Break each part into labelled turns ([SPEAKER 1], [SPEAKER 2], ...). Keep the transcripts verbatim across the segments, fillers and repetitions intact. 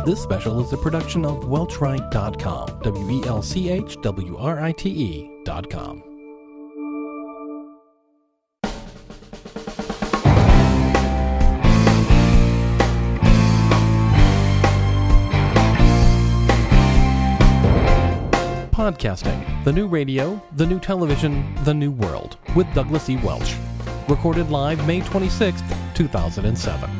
[SPEAKER 1] This special is a production of Welchwrite dot com, W E L C H W R I T E dot com. Podcasting, the new radio, the new television, the new world, with Douglas E. Welch. Recorded live May twenty-sixth, two thousand seven.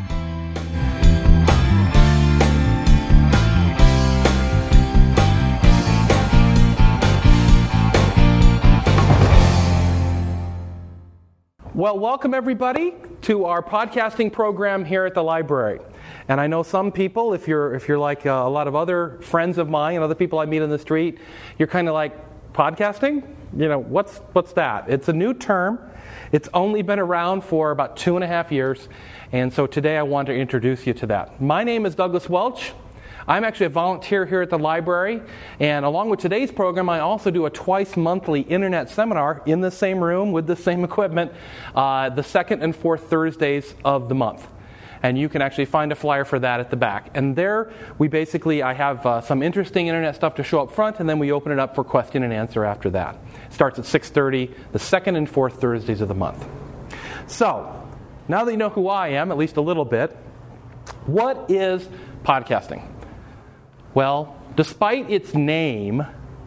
[SPEAKER 1] Well, welcome everybody to our podcasting program here at the library. And I know some people, if you're if you're like uh, a lot of other friends of mine and other people I meet on the street, you're kind of like, podcasting? You know, what's what's that? It's a new term. It's only been around for about two and a half years. And so today I want to introduce you to that. My name is Douglas Welch. I'm actually a volunteer here at the library, and along with today's program, I also do a twice-monthly internet seminar in the same room with the same equipment, uh, the second and fourth Thursdays of the month. And you can actually find a flyer for that at the back. And there, we basically, I have uh, some interesting internet stuff to show up front, and then we open it up for question and answer after that. It starts at six thirty, the second and fourth Thursdays of the month. So, now that you know who I am, at least a little bit, what is podcasting? Well, despite its name,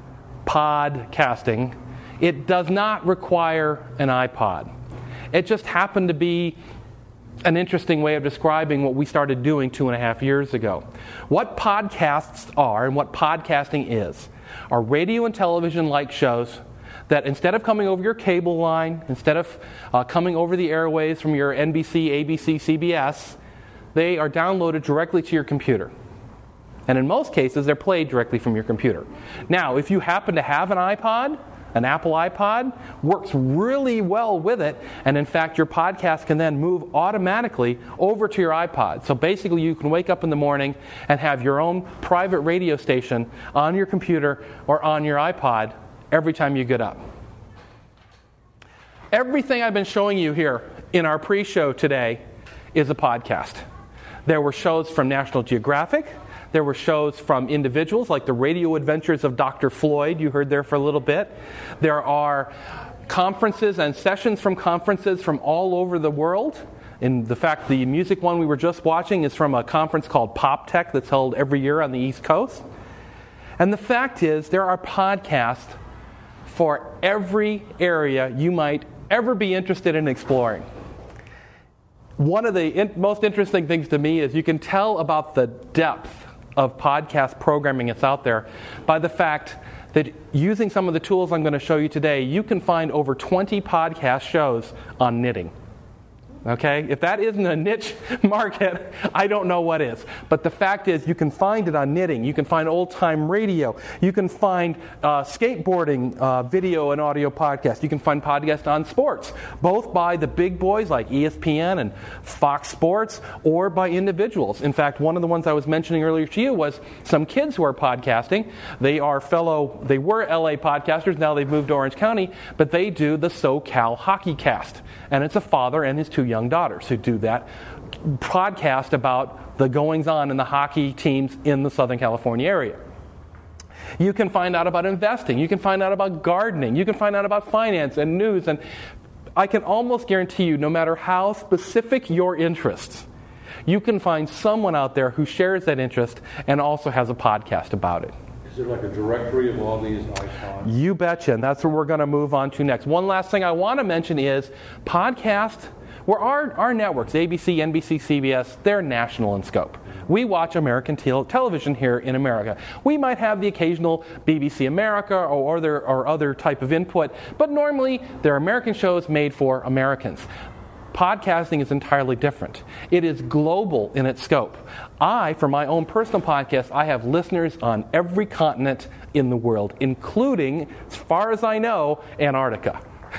[SPEAKER 1] podcasting, it does not require an iPod. It just happened to be an interesting way of describing what we started doing two and a half years ago. What podcasts are and what podcasting is are radio and television-like shows that instead of coming over your cable line, instead of uh, coming over the airways from your N B C, A B C, C B S, they are downloaded directly to your computer. And in most cases, they're played directly from your computer. Now, if you happen to have an iPod, an Apple iPod, works really well with it, and in fact, your podcast can then move automatically over to your iPod. So basically, you can wake up in the morning and have your own private radio station on your computer or on your iPod every time you get up. Everything I've been showing you here in our pre-show today is a podcast. There were shows from National Geographic. There were shows from individuals like the Radio Adventures of Doctor Floyd, you heard there for a little bit. There are conferences and sessions from conferences from all over the world. In the fact, the music one we were just watching is from a conference called PopTech that's held every year on the East Coast. And the fact is, there are podcasts for every area you might ever be interested in exploring. One of the in- most interesting things to me is you can tell about the depth of podcast programming that's out there by the fact that using some of the tools I'm going to show you today, you can find over twenty podcast shows on knitting. Okay? If that isn't a niche market, I don't know what is. But the fact is, you can find it on knitting. You can find old-time radio. You can find uh, skateboarding uh, video and audio podcasts. You can find podcasts on sports, both by the big boys like E S P N and Fox Sports, or by individuals. In fact, one of the ones I was mentioning earlier to you was some kids who are podcasting. They are fellow, they were L A podcasters, now they've moved to Orange County, but they do the SoCal Hockey Cast. And it's a father and his two young daughters who do that podcast about the goings-on in the hockey teams in the Southern California area. You can find out about investing. You can find out about gardening. You can find out about finance and news. And I can almost guarantee you, no matter how specific your interests, you can find someone out there who shares that interest and also has a podcast about it.
[SPEAKER 2] Is there like a directory of all these icons?
[SPEAKER 1] You betcha, and that's what we're going to move on to next. One last thing I want to mention is podcast, where our, our networks, A B C, N B C, C B S, they're national in scope. We watch American te- television here in America. We might have the occasional B B C America or other, or other type of input, but normally they're American shows made for Americans. Podcasting is entirely different. It is global in its scope. I, for my own personal podcast, I have listeners on every continent in the world, including, as far as I know, Antarctica.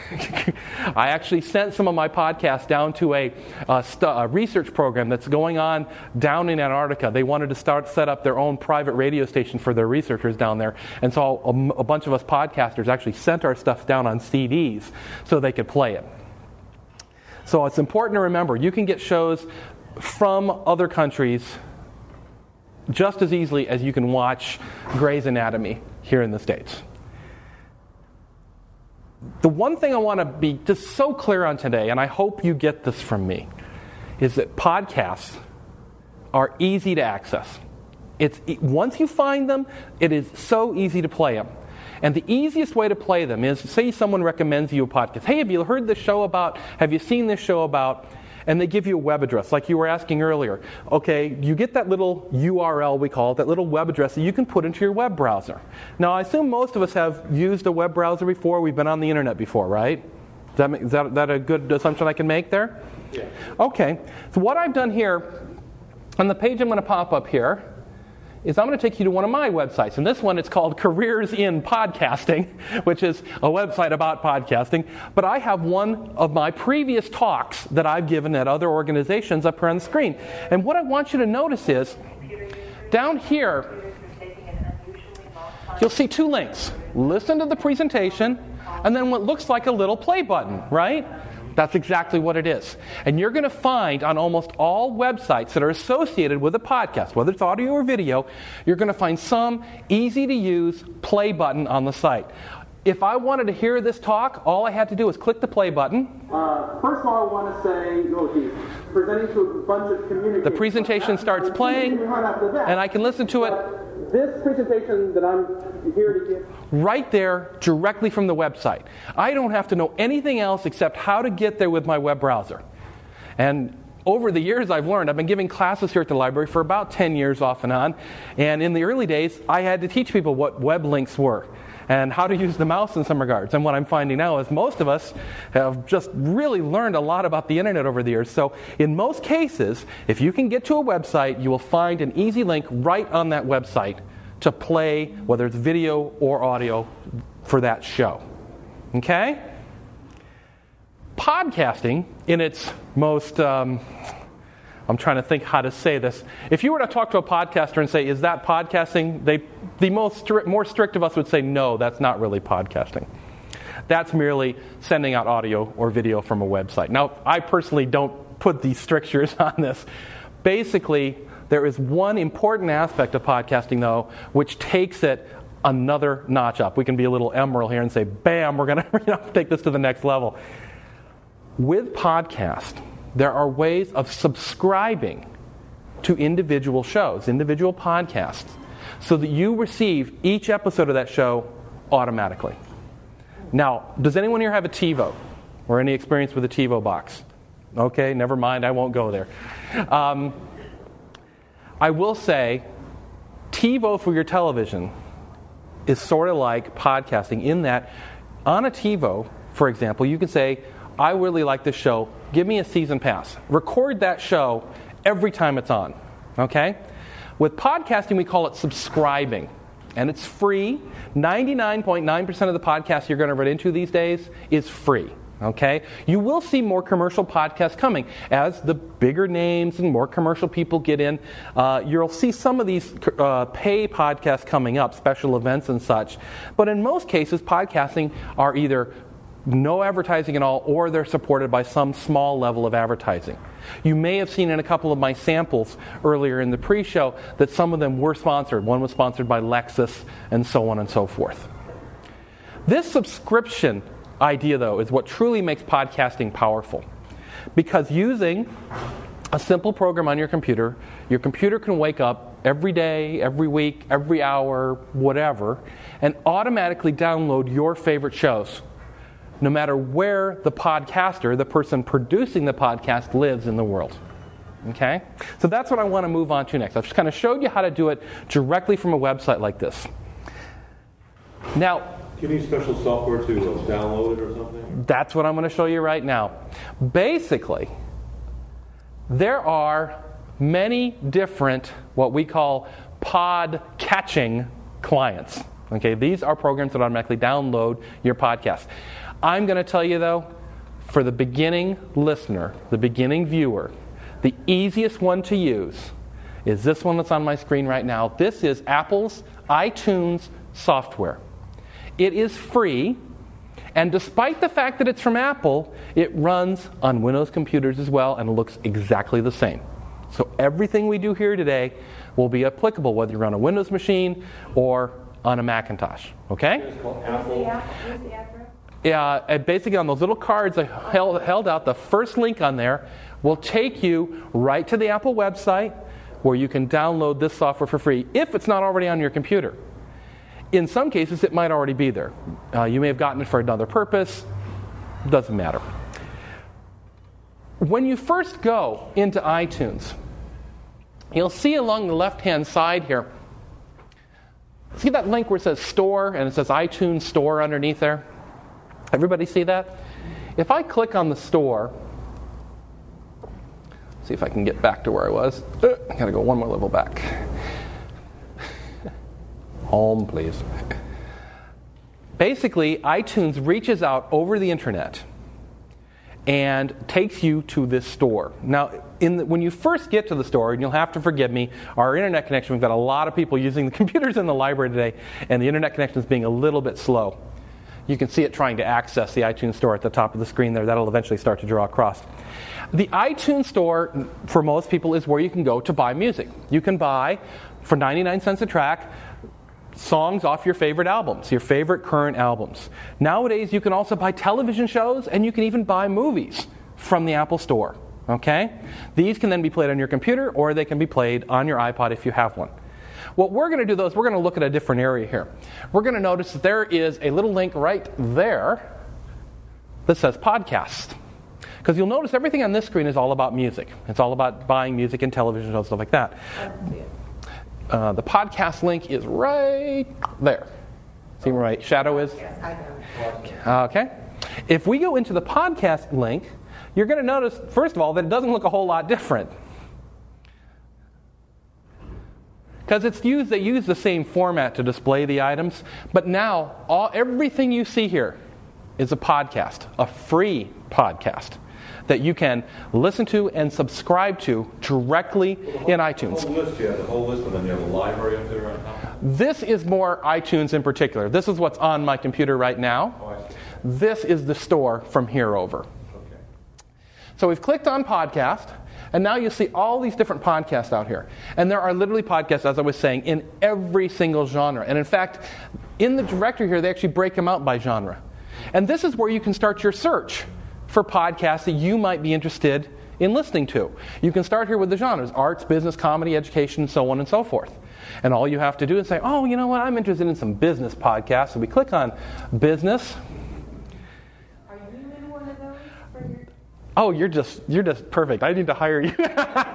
[SPEAKER 1] I actually sent some of my podcasts down to a, a, st- a research program that's going on down in Antarctica. They wanted to start set up their own private radio station for their researchers down there. And so a, a bunch of us podcasters actually sent our stuff down on C Ds so they could play it. So it's important to remember, you can get shows from other countries just as easily as you can watch Grey's Anatomy here in the States. The one thing I want to be just so clear on today, and I hope you get this from me, is that podcasts are easy to access. It's once you find them, it is so easy to play them. And the easiest way to play them is, say someone recommends you a podcast. Hey, have you heard this show about, have you seen this show about, and they give you a web address, like you were asking earlier. Okay, you get that little U R L, we call it, that little web address that you can put into your web browser. Now, I assume most of us have used a web browser before. We've been on the internet before, right? Is that, is that, that a good assumption I can make there?
[SPEAKER 2] Yeah.
[SPEAKER 1] Okay, so what I've done here, on the page I'm going to pop up here, is I'm going to take you to one of my websites. And this one, it's called Careers in Podcasting, which is a website about podcasting. But I have one of my previous talks that I've given at other organizations up here on the screen. And what I want you to notice is, down here, you'll see two links. Listen to the presentation, and then what looks like a little play button, right? That's exactly what it is. And you're going to find on almost all websites that are associated with a podcast, whether it's audio or video, you're going to find some easy-to-use play button on the site. If I wanted to hear this talk, all I had to do was click the play button.
[SPEAKER 3] Uh, first of all, I want to say, oh geez, presenting to a bunch of communicators.
[SPEAKER 1] The presentation starts playing, and I can listen to it.
[SPEAKER 3] This presentation that I'm here to give,
[SPEAKER 1] right there, directly from the website. I don't have to know anything else except how to get there with my web browser. And over the years I've learned, I've been giving classes here at the library for about ten years off and on. And in the early days, I had to teach people what web links were and how to use the mouse in some regards. And what I'm finding now is most of us have just really learned a lot about the internet over the years. So in most cases, if you can get to a website, you will find an easy link right on that website to play, whether it's video or audio, for that show. Okay? Podcasting, in its most, um, I'm trying to think how to say this. If you were to talk to a podcaster and say, is that podcasting? They, the most stri- more strict of us would say, no, that's not really podcasting. That's merely sending out audio or video from a website. Now, I personally don't put these strictures on this. Basically, there is one important aspect of podcasting, though, which takes it another notch up. We can be a little emerald here and say, bam, we're going to you know, take this to the next level. With podcast, there are ways of subscribing to individual shows, individual podcasts, so that you receive each episode of that show automatically. Now, does anyone here have a TiVo or any experience with a TiVo box? Okay, never mind, I won't go there. Um, I will say, TiVo for your television is sort of like podcasting in that on a TiVo, for example, you can say, I really like this show, give me a season pass. Record that show every time it's on, okay? With podcasting, we call it subscribing, and it's free. ninety-nine point nine percent of the podcasts you're going to run into these days is free. Okay? You will see more commercial podcasts coming. As the bigger names and more commercial people get in, uh, you'll see some of these uh, pay podcasts coming up, special events and such. But in most cases, podcasting are either no advertising at all, or they're supported by some small level of advertising. You may have seen in a couple of my samples earlier in the pre-show that some of them were sponsored. One was sponsored by Lexus, and so on and so forth. This subscription idea, though, is what truly makes podcasting powerful. Because using a simple program on your computer, your computer can wake up every day, every week, every hour, whatever, and automatically download your favorite shows, no matter where the podcaster, the person producing the podcast, lives in the world. Okay? So that's what I want to move on to next. I've just kind of showed you how to do it directly from a website like this. Now,
[SPEAKER 2] do you need special software to uh, download it or something?
[SPEAKER 1] That's what I'm going to show you right now. Basically, there are many different, what we call pod catching clients. Okay, these are programs that automatically download your podcast. I'm going to tell you, though, for the beginning listener, the beginning viewer, the easiest one to use is this one that's on my screen right now. This is Apple's iTunes software. It is free, and despite the fact that it's from Apple, it runs on Windows computers as well and looks exactly the same. So everything we do here today will be applicable whether you're on a Windows machine or on a Macintosh. Okay?
[SPEAKER 2] It's called
[SPEAKER 4] Where's the
[SPEAKER 2] Apple.
[SPEAKER 4] app? Where's the address?
[SPEAKER 1] Yeah, and basically on those little cards I held, held out, the first link on there will take you right to the Apple website where you can download this software for free if it's not already on your computer. In some cases, it might already be there. Uh, you may have gotten it for another purpose. Doesn't matter. When you first go into iTunes, you'll see along the left-hand side here, see that link where it says Store and it says iTunes Store underneath there? Everybody see that? If I click on the Store, see if I can get back to where I was. Uh, I gotta go one more level back. Home, please. Basically, iTunes reaches out over the internet and takes you to this store. Now, in the, when you first get to the store, and you'll have to forgive me, our internet connection, we've got a lot of people using the computers in the library today, and the internet connection is being a little bit slow. You can see it trying to access the iTunes Store at the top of the screen there. That'll eventually start to draw across. The iTunes Store, for most people, is where you can go to buy music. You can buy, for ninety-nine cents a track, songs off your favorite albums, your favorite current albums. Nowadays, you can also buy television shows, and you can even buy movies from the Apple Store. Okay? These can then be played on your computer, or they can be played on your iPod if you have one. What we're going to do, though, is we're going to look at a different area here. We're going to notice that there is a little link right there that says podcast. Because you'll notice everything on this screen is all about music. It's all about buying music and television shows, stuff like that.
[SPEAKER 4] I don't see it.
[SPEAKER 1] Uh, the podcast link is right there. See where my shadow is?
[SPEAKER 4] Yes, I got it.
[SPEAKER 1] Okay. If we go into the podcast link, you're going to notice, first of all, that it doesn't look a whole lot different. Because it's used, they use the same format to display the items, but now all everything you see here is a podcast, a free podcast that you can listen to and subscribe to directly in iTunes.
[SPEAKER 2] The whole list, you have the whole list, and then you have a library up there on top.
[SPEAKER 1] This is more iTunes in particular. This is what's on my computer right now.
[SPEAKER 2] Oh, I see.
[SPEAKER 1] This is the store from here over.
[SPEAKER 2] Okay.
[SPEAKER 1] So we've clicked on podcast, and now you see all these different podcasts out here. And there are literally podcasts, as I was saying, in every single genre. And in fact, in the directory here, they actually break them out by genre. And this is where you can start your search for podcasts that you might be interested in listening to. You can start here with the genres: arts, business, comedy, education, so on and so forth. And all you have to do is say, oh, you know what, I'm interested in some business podcasts. So we click on business.
[SPEAKER 4] Are you in one of those for your...
[SPEAKER 1] Oh, you're just you're just perfect. I need to hire you.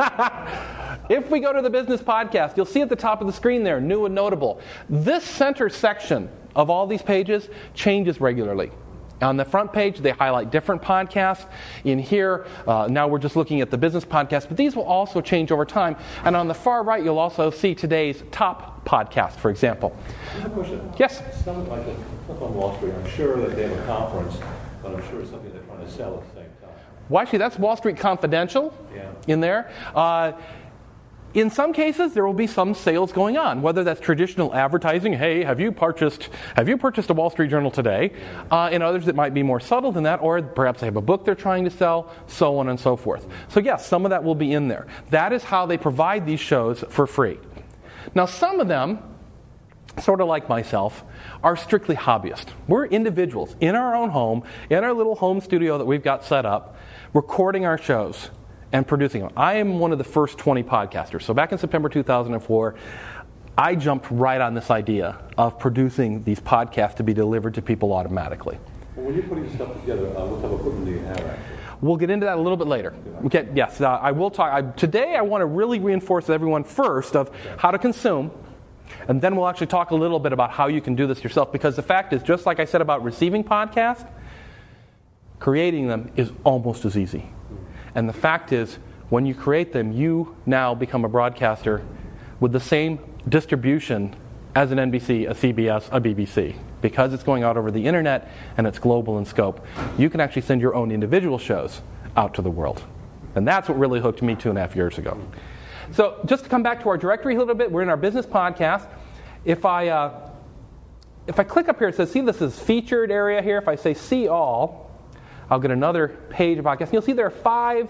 [SPEAKER 1] If we go to the business podcast, you'll see at the top of the screen there, new and notable. This center section of all these pages changes regularly. On the front page, they highlight different podcasts. In here, uh, now we're just looking at the business podcast, but these will also change over time. And on the far right, you'll also see today's top podcast, for example.
[SPEAKER 2] Just a question.
[SPEAKER 1] Yes?
[SPEAKER 2] Something like a, up on Wall Street, I'm sure that they have a conference, but I'm sure it's something they're trying to sell at the same time.
[SPEAKER 1] Well, actually, that's Wall Street Confidential
[SPEAKER 2] Yeah.
[SPEAKER 1] in there. Uh, In some cases, there will be some sales going on, whether that's traditional advertising. Hey, have you purchased have you purchased a Wall Street Journal today? Uh, in others, it might be more subtle than that, or perhaps they have a book they're trying to sell, so on and so forth. So yes, some of that will be in there. That is how they provide these shows for free. Now, some of them, sort of like myself, are strictly hobbyists. We're individuals in our own home, in our little home studio that we've got set up, recording our shows and producing them. I am one of the first twenty podcasters. So back in September two thousand four, I jumped right on this idea of producing these podcasts to be delivered to people automatically.
[SPEAKER 2] Well, when you're putting this stuff together, uh, what type of equipment do you have, actually?
[SPEAKER 1] We'll get into that a little bit later. Okay, yes, uh, I will talk. I, today I want to really reinforce with everyone first of how to consume, and then we'll actually talk a little bit about how you can do this yourself, because the fact is, just like I said about receiving podcasts, creating them is almost as easy. And the fact is, when you create them, you now become a broadcaster with the same distribution as an N B C, a C B S, a B B C. Because it's going out over the internet and it's global in scope, you can actually send your own individual shows out to the world. And that's what really hooked me two and a half years ago. So just to come back to our directory a little bit, we're in our business podcast. If I uh, if I click up here, it says, see, this is featured area here. If I say see all, I'll get another page of podcasts. You'll see there are five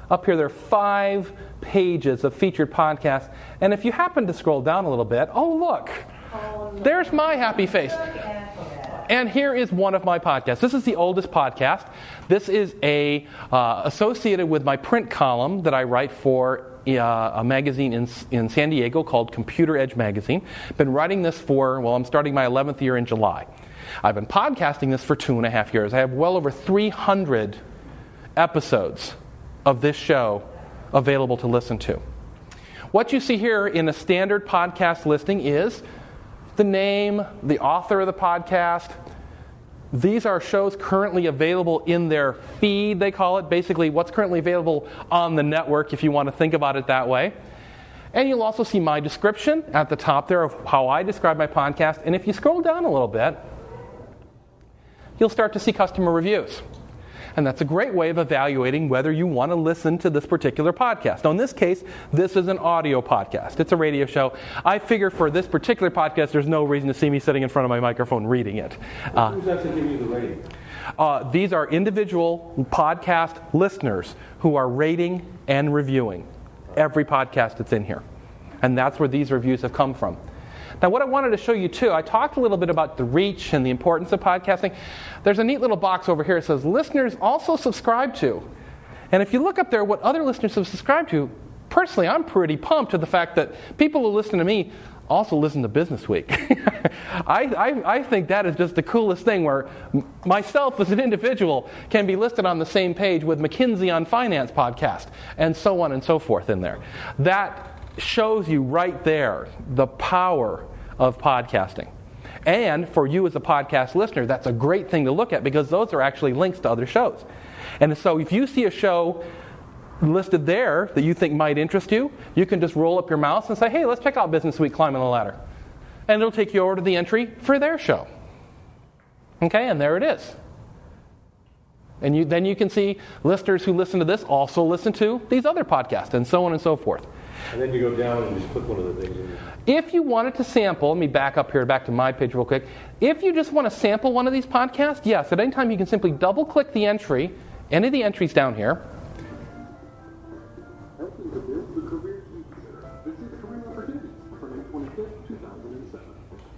[SPEAKER 1] Up here, there are five pages of featured podcasts. And if you happen to scroll down a little bit, oh, look, there's my happy face. And here is one of my podcasts. This is the oldest podcast. This is a uh, associated with my print column that I write for uh, a magazine in, in San Diego called Computer Edge Magazine. Been writing this for, well, I'm starting my eleventh year in July. I've been podcasting this for two and a half years. I have well over three hundred episodes of this show available to listen to. What you see here in a standard podcast listing is the name, the author of the podcast. These are shows currently available in their feed, they call it. Basically, what's currently available on the network, if you want to think about it that way. And you'll also see my description at the top there of how I describe my podcast. And if you scroll down a little bit, you'll start to see customer reviews. And that's a great way of evaluating whether you want to listen to this particular podcast. Now, in this case, this is an audio podcast. It's a radio show. I figure for this particular podcast, there's no reason to see me sitting in front of my microphone reading it.
[SPEAKER 2] Uh, Who's actually giving you the rating?
[SPEAKER 1] Uh, these are individual podcast listeners who are rating and reviewing every podcast that's in here. And that's where these reviews have come from. Now, what I wanted to show you, too, I talked a little bit about the reach and the importance of podcasting. There's a neat little box over here that says, listeners also subscribe to. And if you look up there what other listeners have subscribed to, personally, I'm pretty pumped to the fact that people who listen to me also listen to Business Week. I, I, I think that is just the coolest thing, where myself as an individual can be listed on the same page with McKinsey on Finance podcast, and so on and so forth in there. That shows you right there the power of podcasting. And for you as a podcast listener, that's a great thing to look at, because those are actually links to other shows. And so if you see a show listed there that you think might interest you, you can just roll up your mouse and say, hey, let's check out Business Week Climbing the Ladder. And it'll take you over to the entry for their show. Okay, and there it is. And you, then you can see listeners who listen to this also listen to these other podcasts, and so on and so forth.
[SPEAKER 2] And then you go down and just click one of the things. In
[SPEAKER 1] if you wanted to sample, let me back up here, back to my page real quick. If you just want to sample one of these podcasts, yes, at any time you can simply double-click the entry, any of the entries down here.
[SPEAKER 3] Helping to build the career you deserve. Visit Career Opportunities for May twenty-fifth, two thousand seven.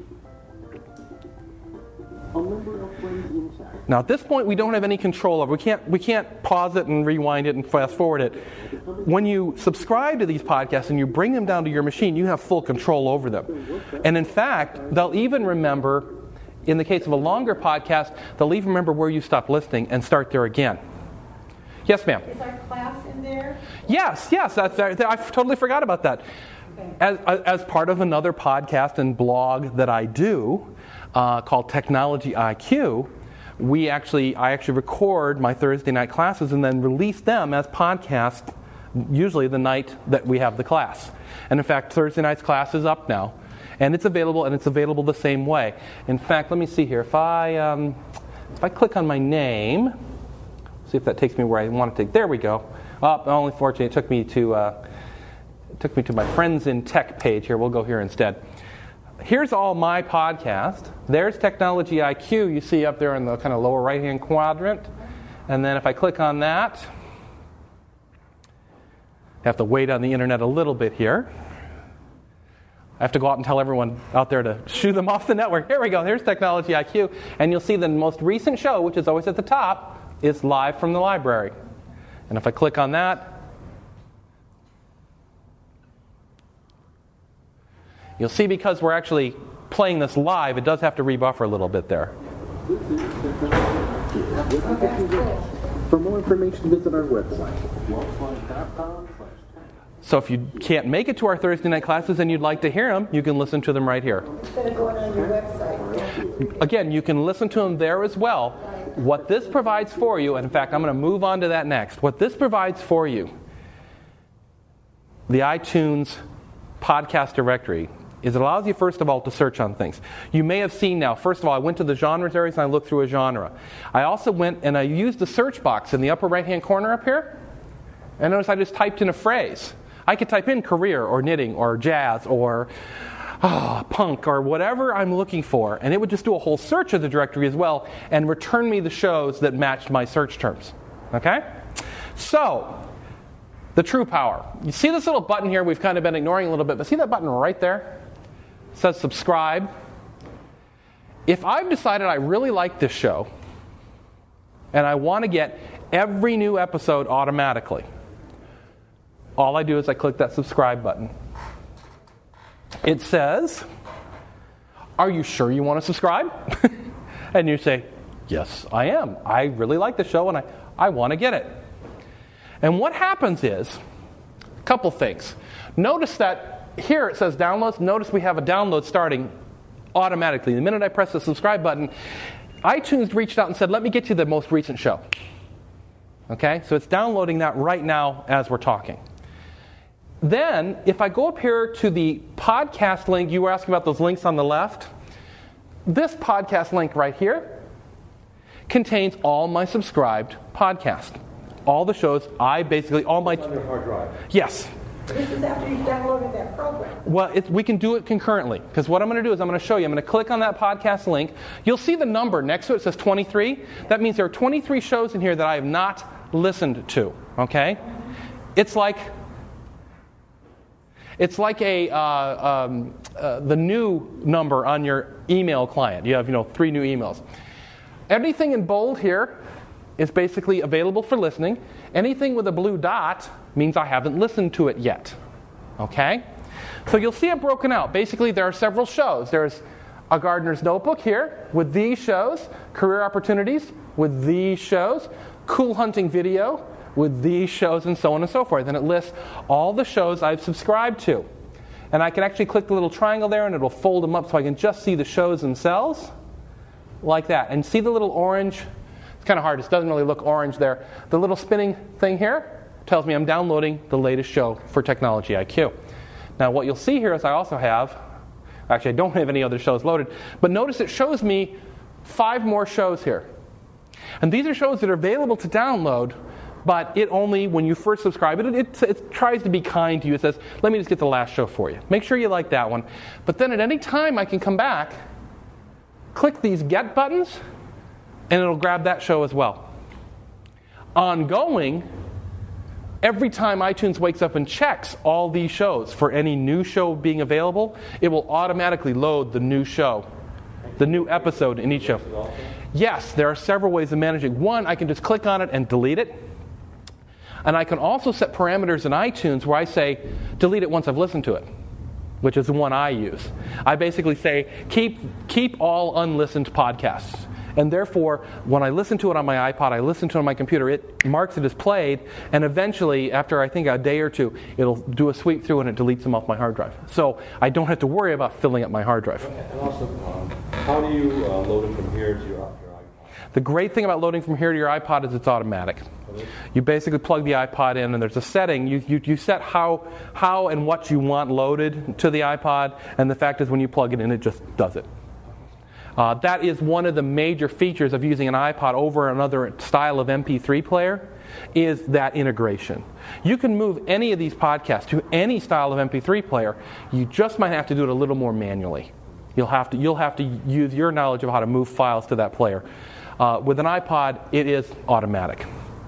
[SPEAKER 3] A member of Friends in Tech.
[SPEAKER 1] Now, at this point, we don't have any control over. We can't we can't pause it and rewind it and fast forward it. When you subscribe to these podcasts and you bring them down to your machine, you have full control over them. And in fact, they'll even remember, in the case of a longer podcast, they'll even remember where you stopped listening and start there again. Yes, ma'am.
[SPEAKER 4] Is our class in there?
[SPEAKER 1] Yes, yes. That's that, I totally forgot about that. As as part of another podcast and blog that I do, uh, called Technology I Q, we actually I actually record my Thursday night classes and then release them as podcasts, usually the night that we have the class. And in fact, Thursday night's class is up now, and it's available, and it's available the same way. In fact, let me see here. If I um, if I click on my name, see if that takes me where I want to take. There we go. Oh, only fortunately, it took me to uh, it took me to my Friends in Tech page here. We'll go here instead. Here's all my podcast. There's Technology I Q. You see up there in the kind of lower right-hand quadrant. And then if I click on that, I have to wait on the internet a little bit here. I have to go out and tell everyone out there to shoo them off the network. Here we go. Here's Technology I Q. And you'll see the most recent show, which is always at the top, is Live from the Library. And if I click on that, you'll see because we're actually playing this live, it does have to rebuff a little bit there.
[SPEAKER 3] For more information, visit our website.
[SPEAKER 1] So if you can't make it to our Thursday night classes and you'd like to hear them, you can listen to them right here.
[SPEAKER 4] Instead of going on your website.
[SPEAKER 1] Again, you can listen to them there as well. What this provides for you, and in fact, I'm going to move on to that next. What this provides for you, the iTunes podcast directory, is it allows you, first of all, to search on things. You may have seen now, first of all, I went to the genres areas and I looked through a genre. I also went and I used the search box in the upper right-hand corner up here. And notice I just typed in a phrase. I could type in career or knitting or jazz or oh, punk or whatever I'm looking for. And it would just do a whole search of the directory as well and return me the shows that matched my search terms. Okay? So, The true power. You see this little button here we've kind of been ignoring a little bit, but see that button right there? It says subscribe. If I've decided I really like this show and I want to get every new episode automatically, all I do is I click that subscribe button. It says, are you sure you want to subscribe? And you say, yes, I am. I really like the show and I, I want to get it. And what happens is, a couple things. Notice that here it says downloads. Notice we have a download starting automatically. The minute I press the subscribe button, iTunes reached out and said, let me get you the most recent show. Okay, so it's downloading that right now as we're talking. Then, if I go up here to the podcast link, you were asking about those links on the left. This podcast link right here contains all my subscribed podcasts. All the shows, I basically, all my...
[SPEAKER 2] It's on your hard drive.
[SPEAKER 1] Yes.
[SPEAKER 4] This is after you've downloaded that program.
[SPEAKER 1] Well, it's, we can do it concurrently. Because what I'm going to do is I'm going to show you. I'm going to click on that podcast link. You'll see the number next to it. It says twenty-three. That means there are twenty-three shows in here that I have not listened to. Okay? It's like... It's like a uh, um, uh, the new number on your email client. You have, you know, three new emails. Anything in bold here is basically available for listening. Anything with a blue dot means I haven't listened to it yet. Okay? So you'll see it broken out. Basically, there are several shows. There's A Gardener's Notebook here with these shows, Career Opportunities with these shows, Cool Hunting Video with these shows, and so on and so forth. And it lists all the shows I've subscribed to. And I can actually click the little triangle there and it'll fold them up so I can just see the shows themselves like that. And see the little orange? It's kind of hard. It doesn't really look orange there. The little spinning thing here tells me I'm downloading the latest show for Technology I Q. Now what you'll see here is I also have, actually I don't have any other shows loaded, but notice it shows me five more shows here. And these are shows that are available to download, but it only, when you first subscribe, it, it, it tries to be kind to you. It says, let me just get the last show for you. Make sure you like that one. But then at any time I can come back, click these get buttons, and it'll grab that show as well. Ongoing, every time iTunes wakes up and checks all these shows for any new show being available, it will automatically load the new show, the new episode in each show. Yes, there are several ways of managing. One, I can just click on it and delete it. And I can also set parameters in iTunes where I say, delete it once I've listened to it, which is the one I use. I basically say, keep keep all unlistened podcasts. And therefore, when I listen to it on my iPod, I listen to it on my computer, it marks it as played, and eventually, after I think a day or two, it'll do a sweep through and it deletes them off my hard drive. So I don't have to worry about filling up my hard drive.
[SPEAKER 2] And also, um, how do you uh, load it from here to your, your iPod?
[SPEAKER 1] The great thing about loading from here to your iPod is it's automatic. You basically plug the iPod in, and there's a setting. You, you, you set how, how and what you want loaded to the iPod, and the fact is when you plug it in, it just does it. Uh, that is one of the major features of using an iPod over another style of M P three player, is that integration. You can move any of these podcasts to any style of M P three player. You just might have to do it a little more manually. You'll have to, you'll have to use your knowledge of how to move files to that player. Uh, with an iPod, it is automatic.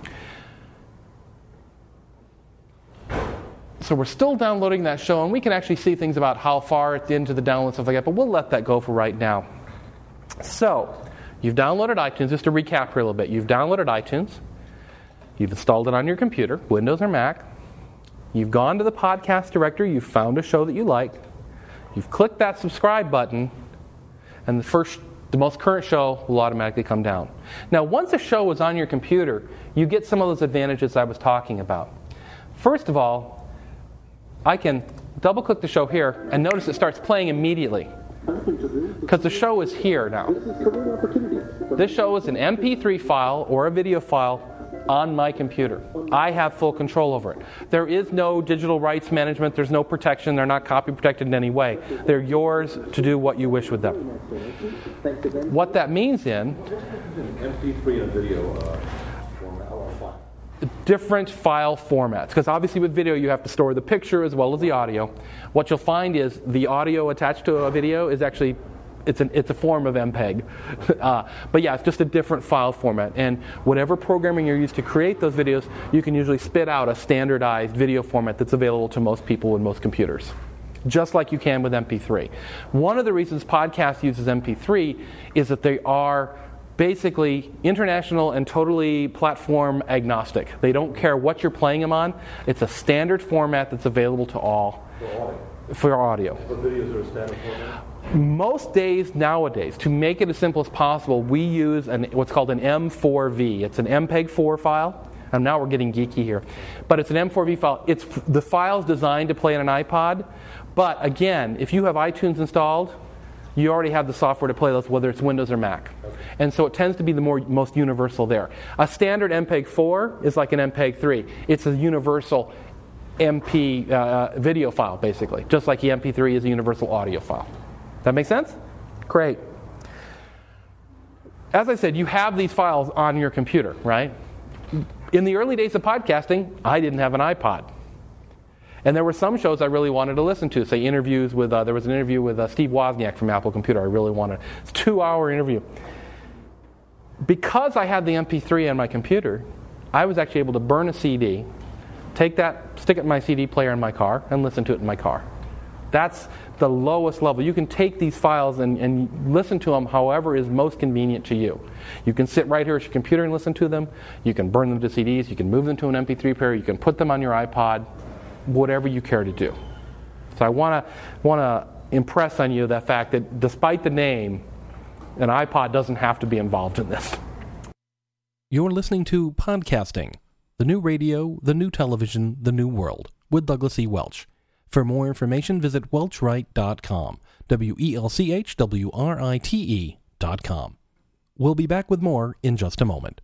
[SPEAKER 1] So we're still downloading that show, and we can actually see things about how far it's into the download and stuff like that, but we'll let that go for right now. So, you've downloaded iTunes. Just to recap here a little bit. You've downloaded iTunes. You've installed it on your computer, Windows or Mac. You've gone to the podcast directory. You've found a show that you like. You've clicked that subscribe button, and the first, the most current show will automatically come down. Now, once a show is on your computer, you get some of those advantages I was talking about. First of all, I can double-click the show here, and notice it starts playing immediately. Because the show is here now. This show is an M P three file or a video file on my computer. I have full control over it. There is no digital rights management. There's no protection. They're not copy protected in any way. They're yours to do what you wish with them. What that means in
[SPEAKER 2] M P three and video uh, format or file.
[SPEAKER 1] Different file formats, because obviously with video you have to store the picture as well as the audio. What you'll find is the audio attached to a video is actually it's an it's a form of M P E G. Uh, but yeah, it's just a different file format. And whatever programming you're used to create those videos, you can usually spit out a standardized video format that's available to most people with most computers, just like you can with M P three. One of the reasons podcast uses M P three is that they are basically international and totally platform agnostic. They don't care what you're playing them on. It's a standard format that's available to all for audio.
[SPEAKER 2] For videos are a standard format?
[SPEAKER 1] Most days nowadays, to make it as simple as possible, we use an, what's called an M four V. It's an M P E G four file. And now we're getting geeky here. But it's an M four V file. It's the file's designed to play on an iPod. But again, if you have iTunes installed, you already have the software to play those, whether it's Windows or Mac. Okay. And so it tends to be the more most universal there. A standard M P E G four is like an M P E G three. It's a universal M P uh, video file, basically, just like the M P three is a universal audio file. That make sense? Great. As I said, you have these files on your computer, right? In the early days of podcasting, I didn't have an iPod. And there were some shows I really wanted to listen to, say interviews with, uh, there was an interview with uh, Steve Wozniak from Apple Computer I really wanted. It's a two-hour interview. Because I had the M P three on my computer, I was actually able to burn a C D, take that, stick it in my C D player in my car, and listen to it in my car. That's the lowest level. You can take these files and, and listen to them however is most convenient to you. You can sit right here at your computer and listen to them. You can burn them to C Ds. You can move them to an M P three player. You can put them on your iPod. Whatever you care to do. So I want to want to impress on you that fact that despite the name, an iPod doesn't have to be involved in this.
[SPEAKER 5] You're listening to Podcasting, the new radio, the new television, the new world, with Douglas E. Welch. For more information, visit welchwright dot com, W E L C H W R I T E dot com. We'll be back with more in just a moment.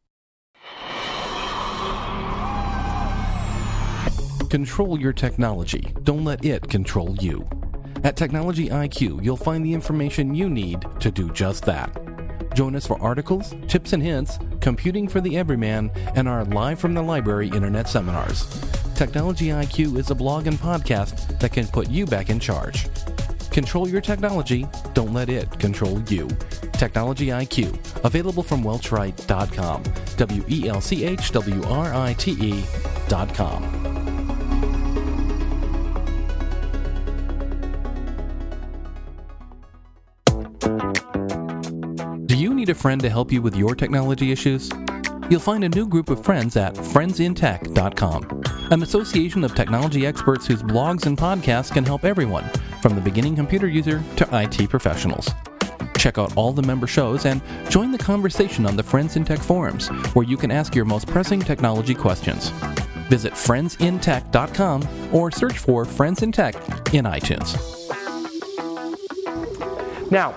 [SPEAKER 5] Control your technology. Don't let it control you. At Technology I Q, you'll find the information you need to do just that. Join us for articles, tips and hints, computing for the everyman, and our Live from the Library internet seminars. Technology I Q is a blog and podcast that can put you back in charge. Control your technology. Don't let it control you. Technology I Q, available from welchwright dot com, W E L C H W R I T E dot com. Do you need a friend to help you with your technology issues? You'll find a new group of friends at friends in tech dot com, an association of technology experts whose blogs and podcasts can help everyone, from the beginning computer user to I T professionals. Check out all the member shows and join the conversation on the Friends in Tech forums, where you can ask your most pressing technology questions. Visit friends in tech dot com or search for Friends in Tech in iTunes.
[SPEAKER 1] Now,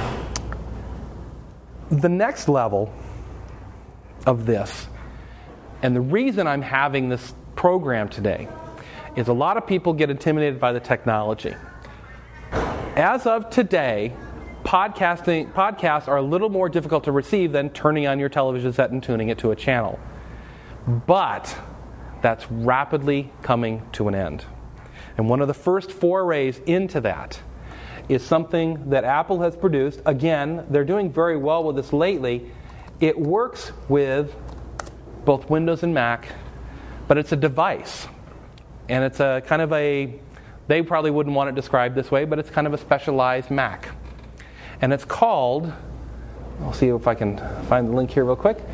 [SPEAKER 1] the next level of this, and the reason I'm having this program today, is a lot of people get intimidated by the technology. As of today, podcasting podcasts are a little more difficult to receive than turning on your television set and tuning it to a channel. But that's rapidly coming to an end. And one of the first forays into that is something that Apple has produced. Again, they're doing very well with this lately. It works with both Windows and Mac, but it's a device. And it's a kind of a, they probably wouldn't want it described this way, but it's kind of a specialized Mac. And it's called, I'll see if I can find the link here real quick.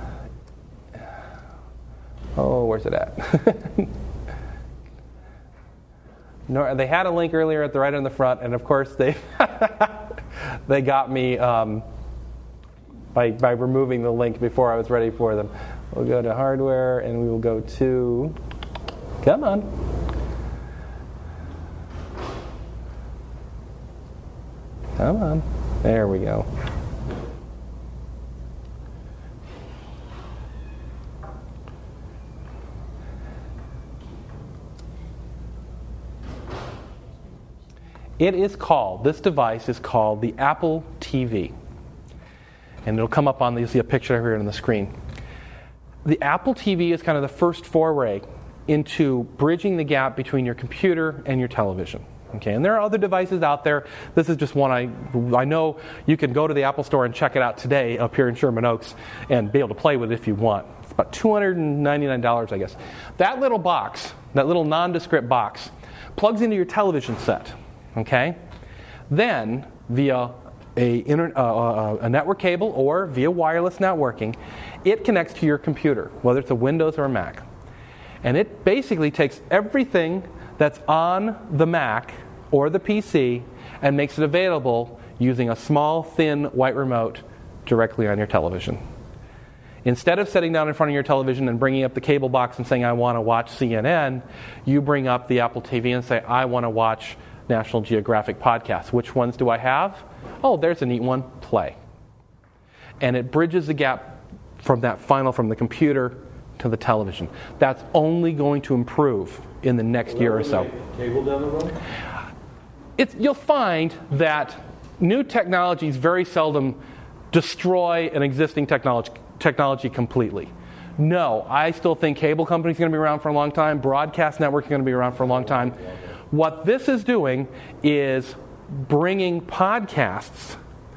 [SPEAKER 1] Oh, where's it at? No, they had a link earlier at the right on the front, and of course they they got me um, by by removing the link before I was ready for them. We'll go to hardware, and we will go to, come on. Come on. There we go. It is called, this device is called the Apple T V. And it'll come up on, you'll see a picture here on the screen. The Apple T V is kind of the first foray into bridging the gap between your computer and your television. Okay, and there are other devices out there. This is just one I I know you can go to the Apple Store and check it out today up here in Sherman Oaks and be able to play with it if you want. It's about two hundred ninety-nine dollars, I guess. That little box, that little nondescript box, plugs into your television set. Okay, then via a, inter, uh, a network cable or via wireless networking, it connects to your computer, whether it's a Windows or a Mac. And it basically takes everything that's on the Mac or the P C and makes it available using a small, thin, white remote directly on your television. Instead of sitting down in front of your television and bringing up the cable box and saying, I want to watch C N N, you bring up the Apple T V and say, I want to watch National Geographic podcasts. Which ones do I have? Oh, there's a neat one. Play. And it bridges the gap from that final, from the computer to the television. That's only going to improve in the next year or so.
[SPEAKER 2] Cable down the road?
[SPEAKER 1] It's, you'll find that new technologies very seldom destroy an existing technology, technology completely. No, I still think cable companies are going to be around for a long time. Broadcast networks are going to be around for a long time. What this is doing is bringing podcasts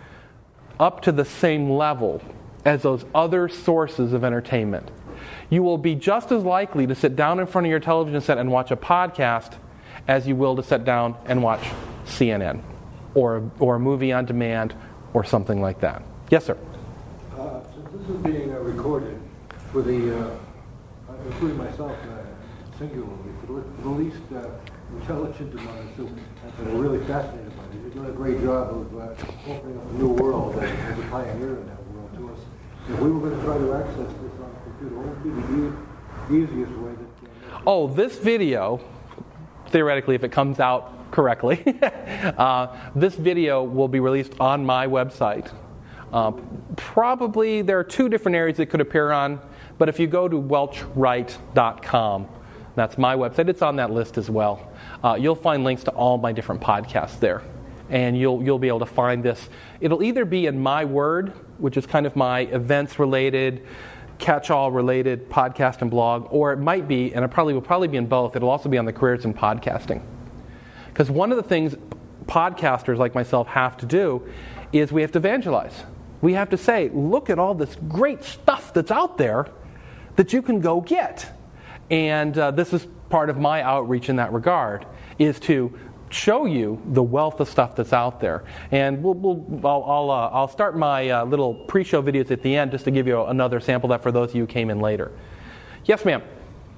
[SPEAKER 1] up to the same level as those other sources of entertainment. You will be just as likely to sit down in front of your television set and watch a podcast as you will to sit down and watch C N N or or a movie on demand or something like that. Yes, sir?
[SPEAKER 6] Uh, since this is being uh, recorded for the, uh, including myself uh, singularly, for the, for the least uh, intelligent among us who have been really fascinated by it, you're doing a great job of uh, opening up a new world as, as a pioneer in that world to us. If we were going to try to access this on a computer, what would be the e- easiest way that... Uh,
[SPEAKER 1] oh, this video, theoretically, if it comes out correctly, uh, this video will be released on my website. Uh, probably there are two different areas it could appear on, but if you go to welch wright dot com, that's my website, it's on that list as well. Uh, you'll find links to all my different podcasts there. And you'll you'll be able to find this. It'll either be in My Word, which is kind of my events-related, catch-all related podcast and blog, or it might be, and it probably will probably be in both, it'll also be on the Careers in Podcasting. Because one of the things podcasters like myself have to do is we have to evangelize. We have to say, look at all this great stuff that's out there that you can go get. And uh, this is part of my outreach in that regard, is to show you the wealth of stuff that's out there. And we'll, we'll, I'll, I'll, uh, I'll start my uh, little pre-show videos at the end just to give you another sample of that for those of you who came in later. Yes, ma'am?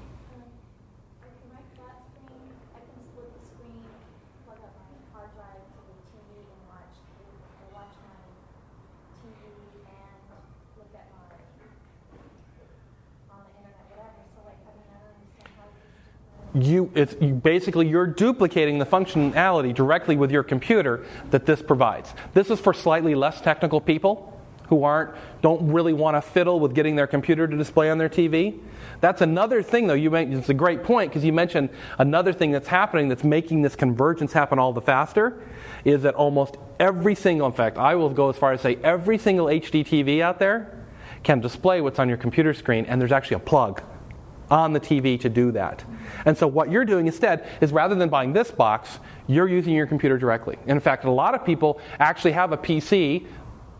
[SPEAKER 1] You, it's, you basically you're duplicating the functionality directly with your computer that this provides. This is for slightly less technical people who aren't don't really want to fiddle with getting their computer to display on their T V. That's another thing, though. You make, it's a great point because you mentioned another thing that's happening that's making this convergence happen all the faster is that almost every single, in fact, I will go as far as say every single H D T V out there can display what's on your computer screen, and there's actually a plug on the T V to do that. And so what you're doing instead is rather than buying this box, you're using your computer directly. In fact, a lot of people actually have a P C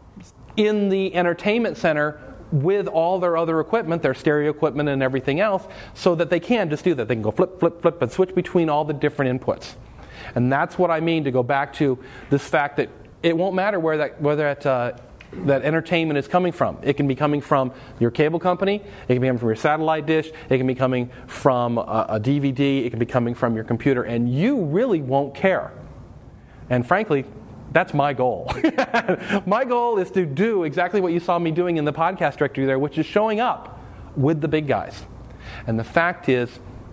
[SPEAKER 1] in the entertainment center with all their other equipment, their stereo equipment and everything else, so that they can just do that. They can go flip, flip, flip, and switch between all the different inputs. And that's what I mean to go back to this fact that it won't matter where that whether that uh, that entertainment is coming from. It can be coming from your cable company, it can be coming from your satellite dish, it can be coming from a, a D V D, it can be coming from your computer, and you really won't care. And frankly, that's my goal. My goal is to do exactly what you saw me doing in the podcast directory there, which is showing up with the big guys. And the fact is,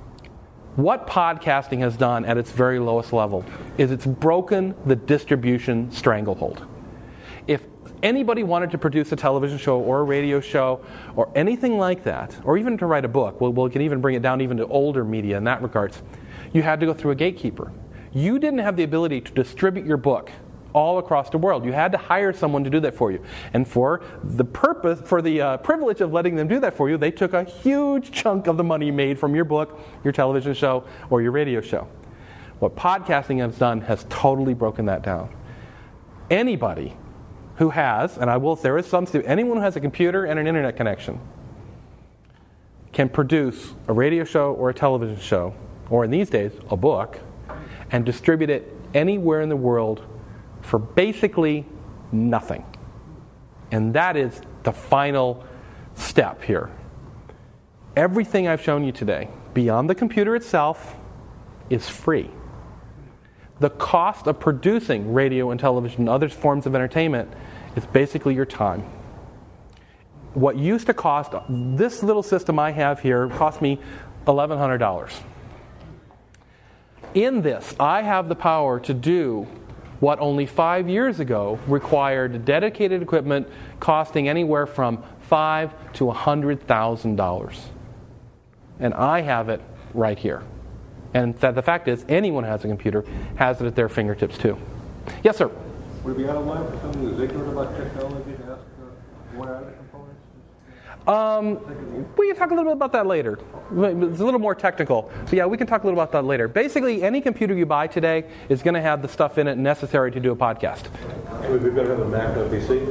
[SPEAKER 1] what podcasting has done at its very lowest level is it's broken the distribution stranglehold. If anybody wanted to produce a television show or a radio show or anything like that, or even to write a book, well, we can even bring it down even to older media in that regards, you had to go through a gatekeeper. You didn't have the ability to distribute your book all across the world. You had to hire someone to do that for you. And for the purpose, for the uh, privilege of letting them do that for you, they took a huge chunk of the money made from your book, your television show, or your radio show. What podcasting has done has totally broken that down. Anybody who has, and I will, there is some, anyone who has a computer and an internet connection can produce a radio show or a television show, or in these days, a book, and distribute it anywhere in the world for basically nothing. And that is the final step here. Everything I've shown you today, beyond the computer itself, is free. The cost of producing radio and television and other forms of entertainment is basically your time. What used to cost, this little system I have here, cost me eleven hundred dollars. In this, I have the power to do what only five years ago required dedicated equipment costing anywhere from five thousand to one hundred thousand dollars. And I have it right here. And th- the fact is, anyone who has a computer has it at their fingertips too. Yes, sir?
[SPEAKER 6] Would it be out of line for someone who's ignorant about technology to ask uh, what are the components?
[SPEAKER 1] Um, we can talk a little bit about that later. It's a little more technical. But yeah, we can talk a little about that later. Basically, any computer you buy today is going to have the stuff in it necessary to do a podcast.
[SPEAKER 2] Would it be better to have a Mac than a P C?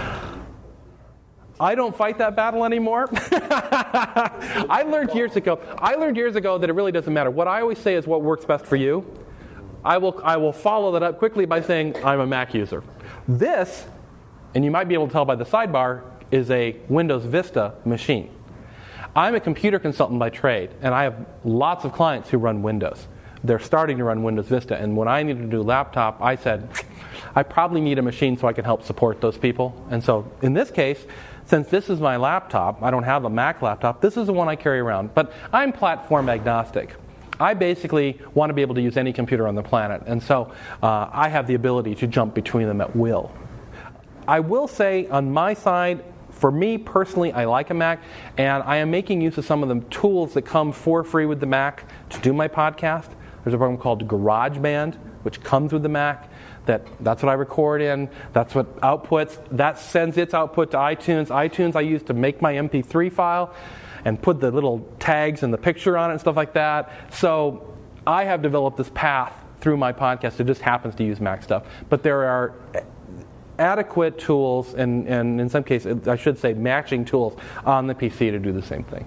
[SPEAKER 1] I don't fight that battle anymore. I learned years ago. I learned years ago that it really doesn't matter. What I always say is what works best for you. I will I will follow that up quickly by saying I'm a Mac user. This, and you might be able to tell by the sidebar, is a Windows Vista machine. I'm a computer consultant by trade, and I have lots of clients who run Windows. They're starting to run Windows Vista, and when I needed to do laptop, I said, I probably need a machine so I can help support those people. And so in this case, since this is my laptop, I don't have a Mac laptop, this is the one I carry around. But I'm platform agnostic. I basically want to be able to use any computer on the planet, and so uh, I have the ability to jump between them at will. I will say on my side, for me personally, I like a Mac, and I am making use of some of the tools that come for free with the Mac to do my podcast. There's a program called GarageBand, which comes with the Mac. That, that's what I record in. That's what outputs. That sends its output to iTunes. iTunes I use to make my M P three file and put the little tags and the picture on it and stuff like that. So I have developed this path through my podcast. It just happens to use Mac stuff. But there are adequate tools, and, and in some cases, I should say matching tools on the P C to do the same thing.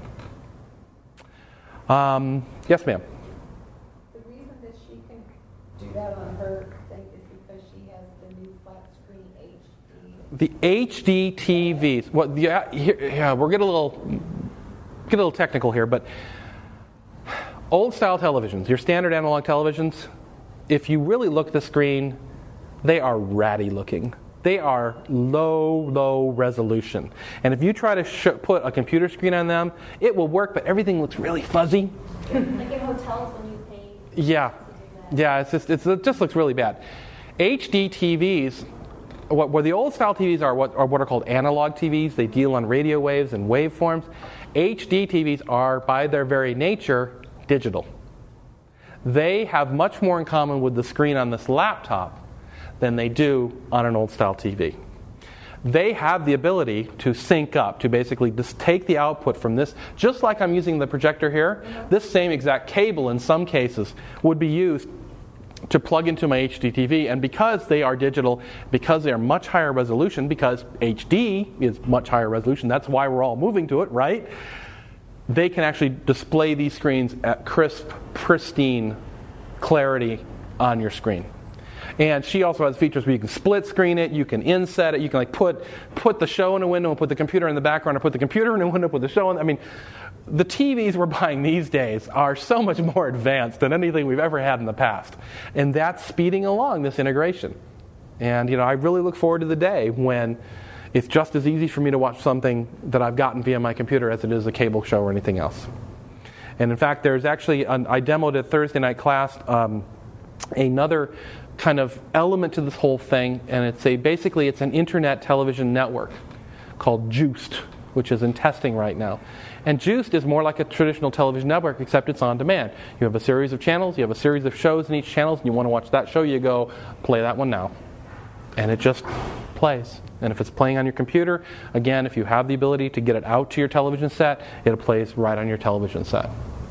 [SPEAKER 1] Um, yes, ma'am?
[SPEAKER 4] The reason that she can do that on her thing is because she has the new flat screen H D.
[SPEAKER 1] The H D T Vs. Well, yeah, here, yeah, we're getting a little get a little technical here, but old style televisions, your standard analog televisions, if you really look at the screen, they are ratty looking. They are low, low resolution. And if you try to sh- put a computer screen on them, it will work, but everything looks really fuzzy.
[SPEAKER 7] Like in hotels when you pay.
[SPEAKER 1] Yeah, yeah, it's just it's, it just looks really bad. H D T Vs, what where the old style T Vs are what are what are called analog T Vs. They deal on radio waves and waveforms. H D T Vs are, by their very nature, digital. They have much more in common with the screen on this laptop than they do on an old style T V. They have the ability to sync up, to basically just take the output from this, just like I'm using the projector here. This same exact cable in some cases would be used to plug into my H D T V, and because they are digital, because they are much higher resolution, because H D is much higher resolution, that's why we're all moving to it, right? They can actually display these screens at crisp, pristine clarity on your screen. And she also has features where you can split screen it, you can inset it, you can like put put the show in a window and put the computer in the background, or put the computer in a window, put the show in. I mean, the T Vs we're buying these days are so much more advanced than anything we've ever had in the past. And that's speeding along this integration. And you know, I really look forward to the day when it's just as easy for me to watch something that I've gotten via my computer as it is a cable show or anything else. And in fact, there's actually, an, I demoed at Thursday night class um, another kind of element to this whole thing, and it's a basically it's an internet television network called Juiced, which is in testing right now. And Juiced is more like a traditional television network, except it's on demand. You have a series of channels, you have a series of shows in each channel, and you want to watch that show, you go, play that one now. And it just plays. And if it's playing on your computer, again, if you have the ability to get it out to your television set, it plays right on your television set.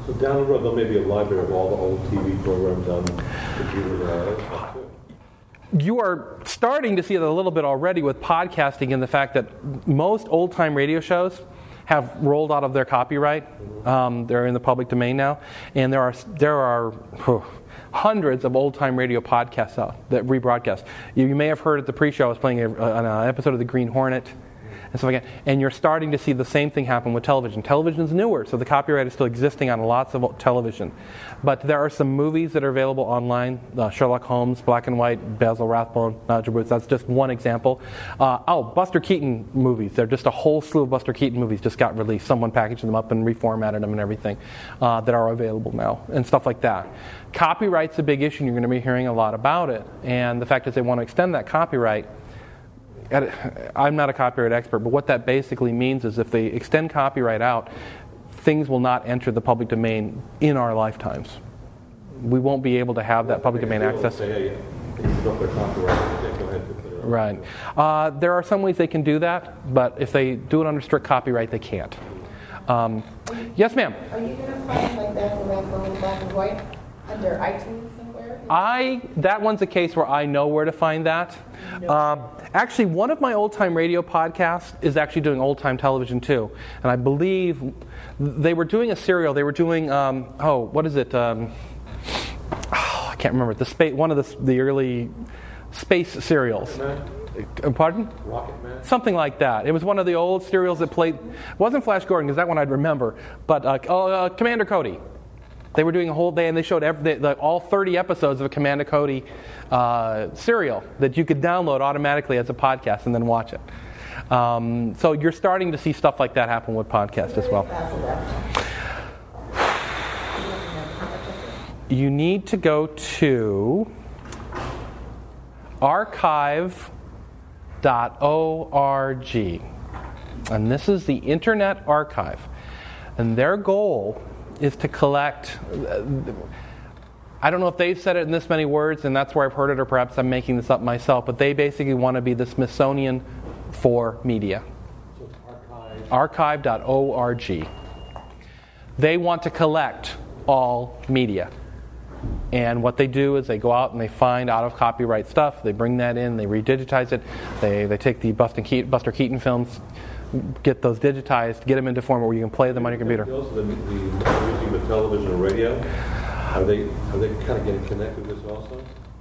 [SPEAKER 2] So down the road, there may be a library of all the old T V programs on computers and all that stuff too.
[SPEAKER 1] You are starting to see it a little bit already with podcasting in the fact that most old-time radio shows have rolled out of their copyright. Um, they're in the public domain now, and there are there are whew, hundreds of old-time radio podcasts out that rebroadcast. You, you may have heard at the pre-show I was playing a, an episode of the Green Hornet and stuff like that, and you're starting to see the same thing happen with television. Television's newer, so the copyright is still existing on lots of television. But there are some movies that are available online. Uh, Sherlock Holmes, Black and White, Basil Rathbone, Nigel Bruce. That's just one example. Uh, oh, Buster Keaton movies. They're just a whole slew of Buster Keaton movies just got released. Someone packaged them up and reformatted them and everything uh, that are available now and stuff like that. Copyright's a big issue. You're going to be hearing a lot about it. And the fact is they want to extend that copyright. I'm not a copyright expert, but what that basically means is if they extend copyright out, things will not enter the public domain in our lifetimes. We won't be able to have that public domain access. Right. Uh, there are some ways they can do that, but if they do it under strict copyright, they can't. Um, yes, ma'am?
[SPEAKER 4] Are you going to find like that's the Rathbone Black and White under iTunes somewhere?
[SPEAKER 1] I that one's a case where I know where to find that. No. Um, actually, one of my old-time radio podcasts is actually doing old-time television too, and I believe they were doing a serial. They were doing um, oh, what is it? Um, oh, I can't remember the space. One of the the early space serials. Uh, pardon?
[SPEAKER 2] Rocket Man?
[SPEAKER 1] Something like that. It was one of the old serials that played. It wasn't Flash Gordon because that one I'd remember, but uh, oh, uh, Commander Cody. They were doing a whole day, and they showed every, the, the, all thirty episodes of a Commander Cody uh, serial that you could download automatically as a podcast and then watch it. Um, so you're starting to see stuff like that happen with podcasts as well. You need to go to archive dot org, and this is the Internet Archive, and their goal is to collect, I don't know if they've said it in this many words, and that's where I've heard it, or perhaps I'm making this up myself, but they basically want to be the Smithsonian for media.
[SPEAKER 2] So archive.
[SPEAKER 1] archive dot org. They want to collect all media. And what they do is they go out and they find out-of-copyright stuff, they bring that in, they redigitize it, they, they take the Buster Keaton, Buster Keaton films, get those digitized, get them into format where you can play them on your computer.
[SPEAKER 2] Those are the, the using the television and radio. Are they are they kind of getting connected with this also?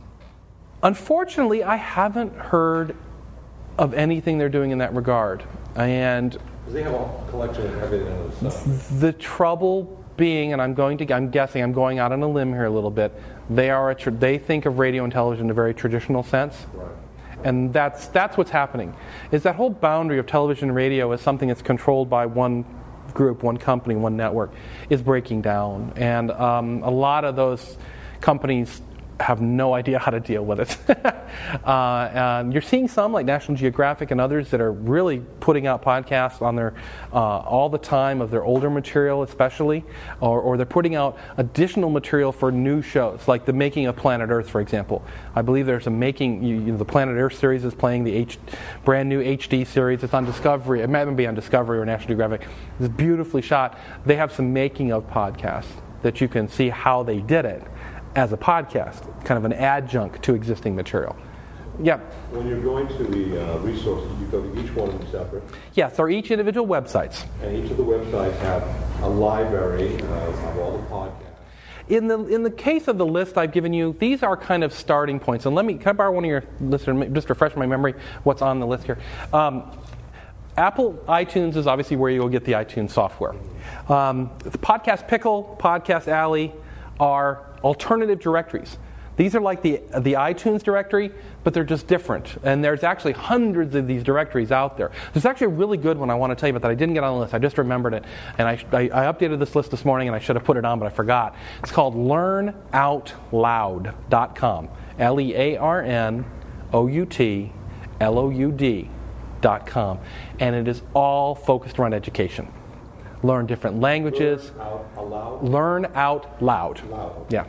[SPEAKER 1] Unfortunately, I haven't heard of anything they're doing in that regard. And
[SPEAKER 2] because they have a collection of everything on the side.
[SPEAKER 1] The trouble being, and I'm going to, I'm guessing, I'm going out on a limb here a little bit. They are a, they think of radio and television in a very traditional sense.
[SPEAKER 2] Right.
[SPEAKER 1] And that's that's what's happening. Is that whole boundary of television and radio is something that's controlled by one group, one company, one network, is breaking down. And um, a lot of those companies have no idea how to deal with it. uh, and you're seeing some like National Geographic and others that are really putting out podcasts on their uh, all the time of their older material, especially, or, or they're putting out additional material for new shows, like the Making of Planet Earth, for example. I believe there's a making. You, you know, the Planet Earth series is playing the H, brand new H D series. It's on Discovery. It might be on Discovery or National Geographic. It's beautifully shot. They have some making of podcasts that you can see how they did it as a podcast, kind of an adjunct to existing material. Yeah.
[SPEAKER 2] When you're going to the uh, resources, you go to each one of them separate.
[SPEAKER 1] Yes, or each individual websites.
[SPEAKER 2] And each of the websites have a library uh, of all the podcasts.
[SPEAKER 1] In the in the case of the list I've given you, these are kind of starting points. And let me, can I borrow one of your listeners, just refresh my memory, what's on the list here. Um, Apple iTunes is obviously where you'll get the iTunes software. Um, the Podcast Pickle, Podcast Alley are alternative directories. These are like the the iTunes directory, but they're just different. And there's actually hundreds of these directories out there. There's actually a really good one I want to tell you about that I didn't get on the list. I just remembered it. And I, I, I updated this list this morning, and I should have put it on, but I forgot. It's called learn out loud dot com. L E A R N O U T L O U D dot com. And it is all focused around education. Learn different languages.
[SPEAKER 2] Learn out aloud?
[SPEAKER 1] Learn out loud.
[SPEAKER 2] Loud.
[SPEAKER 1] Yeah.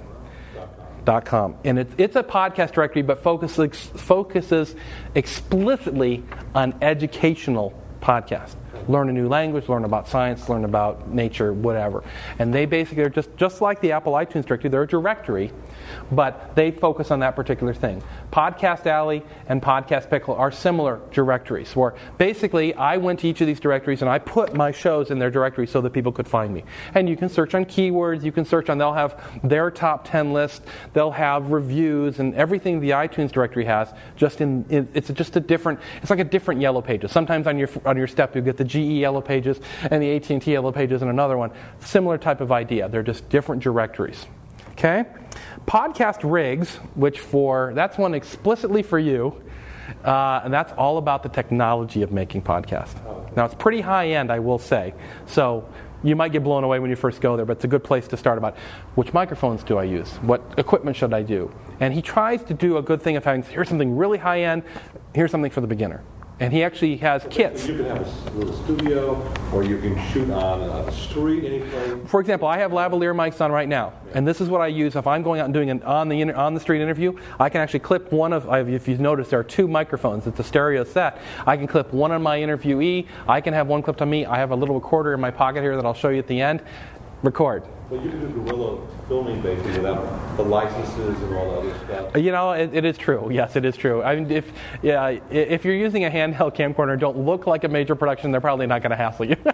[SPEAKER 1] Dot com. And it's it's a podcast directory, but focuses focuses explicitly on educational podcasts. learn a new language, learn about science, learn about nature, whatever. And they basically are just, just like the Apple iTunes directory, they're a directory, but they focus on that particular thing. Podcast Alley and Podcast Pickle are similar directories, where basically I went to each of these directories and I put my shows in their directory so that people could find me. And you can search on keywords, you can search on, they'll have their top ten list, they'll have reviews and everything the iTunes directory has, just in, in it's just a different, it's like a different Yellow Pages. Sometimes on your on your step you get the G E Yellow Pages and the A T and T Yellow Pages and another one. Similar type of idea. They're just different directories. Okay? Podcast Rigs, which for, that's one explicitly for you, uh, and that's all about the technology of making podcasts. Now, it's pretty high-end, I will say, so you might get blown away when you first go there, but it's a good place to start about which microphones do I use? What equipment should I do? And he tries to do a good thing of having, here's something really high-end, here's something for the beginner. And he actually has
[SPEAKER 2] so
[SPEAKER 1] kits.
[SPEAKER 2] You can have a little studio, or you can shoot on a street, any place.
[SPEAKER 1] For example, I have lavalier mics on right now, and this is what I use if I'm going out and doing an on the on the street interview. I can actually clip one of. If you've noticed, there are two microphones. It's a stereo set. I can clip one on my interviewee. I can have one clipped on me. I have a little recorder in my pocket here that I'll show you at the end. Record.
[SPEAKER 2] Well, you can do guerrilla filming basically without the licenses and all the other stuff.
[SPEAKER 1] You know, it, it is true. Yes, it is true. I mean, if yeah, if you're using a handheld camcorder and don't look like a major production, they're probably not going to hassle you.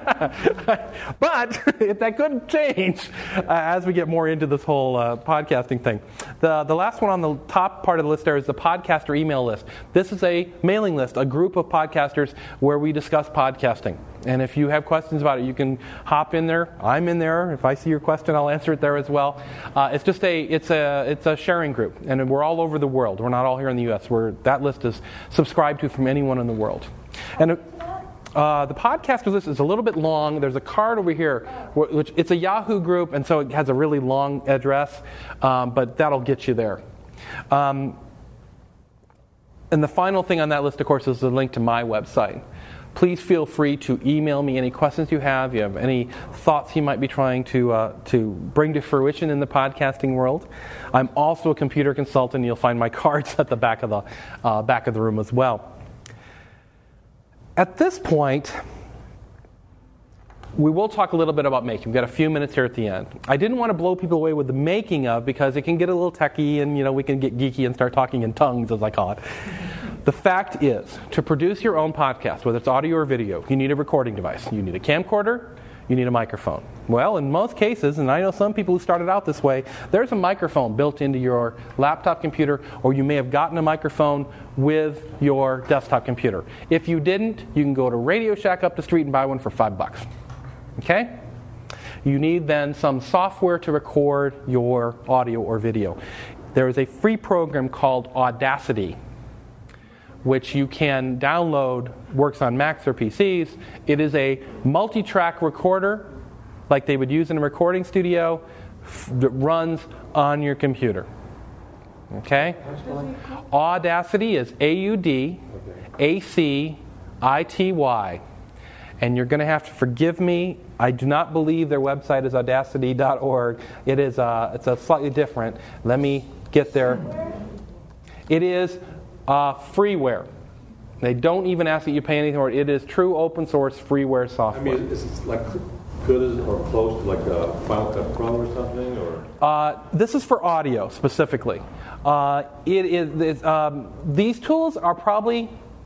[SPEAKER 1] But that could change uh, as we get more into this whole uh, podcasting thing. The the last one on the top part of the list there is the podcaster email list. This is a mailing list, a group of podcasters where we discuss podcasting. And if you have questions about it, you can hop in there. I'm in there. If I see your question, I'll answer it there as well. Uh, it's just a it's a it's a sharing group, and we're all over the world. We're not all here in the U S. We're that list is subscribed to from anyone in the world. And uh, the podcaster list is a little bit long. There's a card over here, which it's a Yahoo group, and so it has a really long address, um, but that'll get you there. Um, and the final thing on that list, of course, is the link to my website. Please feel free to email me any questions you have. You have any thoughts you might be trying to uh, to bring to fruition in the podcasting world. I'm also a computer consultant. You'll find my cards at the back of the uh, back of the room as well. At this point, we will talk a little bit about making. We've got a few minutes here at the end. I didn't want to blow people away with the making of, because it can get a little techie, and you know we can get geeky and start talking in tongues, as I call it. The fact is, to produce your own podcast, whether it's audio or video, you need a recording device. You need a camcorder, you need a microphone. Well, in most cases, and I know some people who started out this way, there's a microphone built into your laptop computer, or you may have gotten a microphone with your desktop computer. If you didn't, you can go to Radio Shack up the street and buy one for five bucks. Okay? You need then some software to record your audio or video. There is a free program called Audacity, which you can download, works on Macs or P Cs. It is a multi-track recorder, like they would use in a recording studio, f- that runs on your computer. Okay? Audacity is A U D A C I T Y. And you're going to have to forgive me. I do not believe their website is audacity dot org. It is uh, it's a slightly different. Let me get there. It is uh, freeware. They don't even ask that you pay anything for it. It is true open source freeware software.
[SPEAKER 2] I mean, is it like good as or close to like a Final Cut Pro or something, or?
[SPEAKER 1] Uh, this is for audio specifically. Uh, it is it's, um, these tools are probably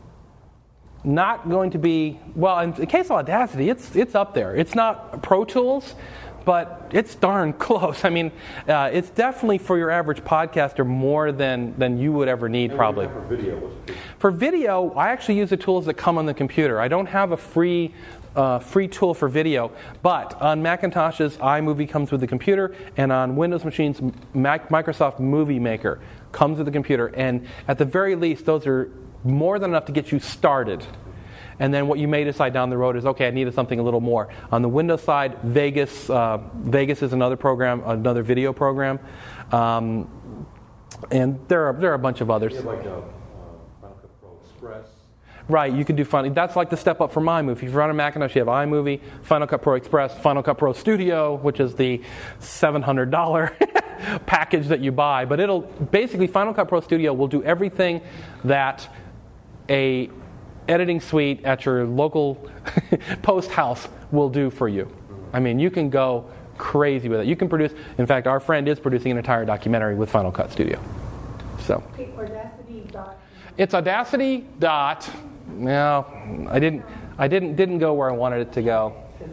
[SPEAKER 1] not going to be, well, in the case of Audacity, it's it's up there. It's not Pro Tools, but it's darn close. I mean, uh, it's definitely for your average podcaster more than, than you would ever need,
[SPEAKER 2] and
[SPEAKER 1] probably.
[SPEAKER 2] For video,
[SPEAKER 1] for video, I actually use the tools that come on the computer. I don't have a free uh, free tool for video, but on Macintoshes, iMovie comes with the computer, and on Windows machines, Mac, Microsoft Movie Maker comes with the computer. And at the very least, those are more than enough to get you started. And then what you may decide down the road is, okay, I needed something a little more. On the Windows side, Vegas uh, Vegas is another program, another video program. Um, and there are there are a bunch of others.
[SPEAKER 2] You have like a uh, Final Cut Pro Express.
[SPEAKER 1] Right, you can do Final. That's like the step up from iMovie. If you run a Macintosh, you have iMovie, Final Cut Pro Express, Final Cut Pro Studio, which is the seven hundred dollars package that you buy. But it'll basically Final Cut Pro Studio will do everything that a editing suite at your local post house will do for you. I mean, you can go crazy with it. You can produce, in fact, our friend is producing an entire documentary with Final Cut Studio. So
[SPEAKER 4] Okay, Audacity dot.
[SPEAKER 1] it's Audacity dot. No, I didn't. I didn't didn't go where I wanted it to go.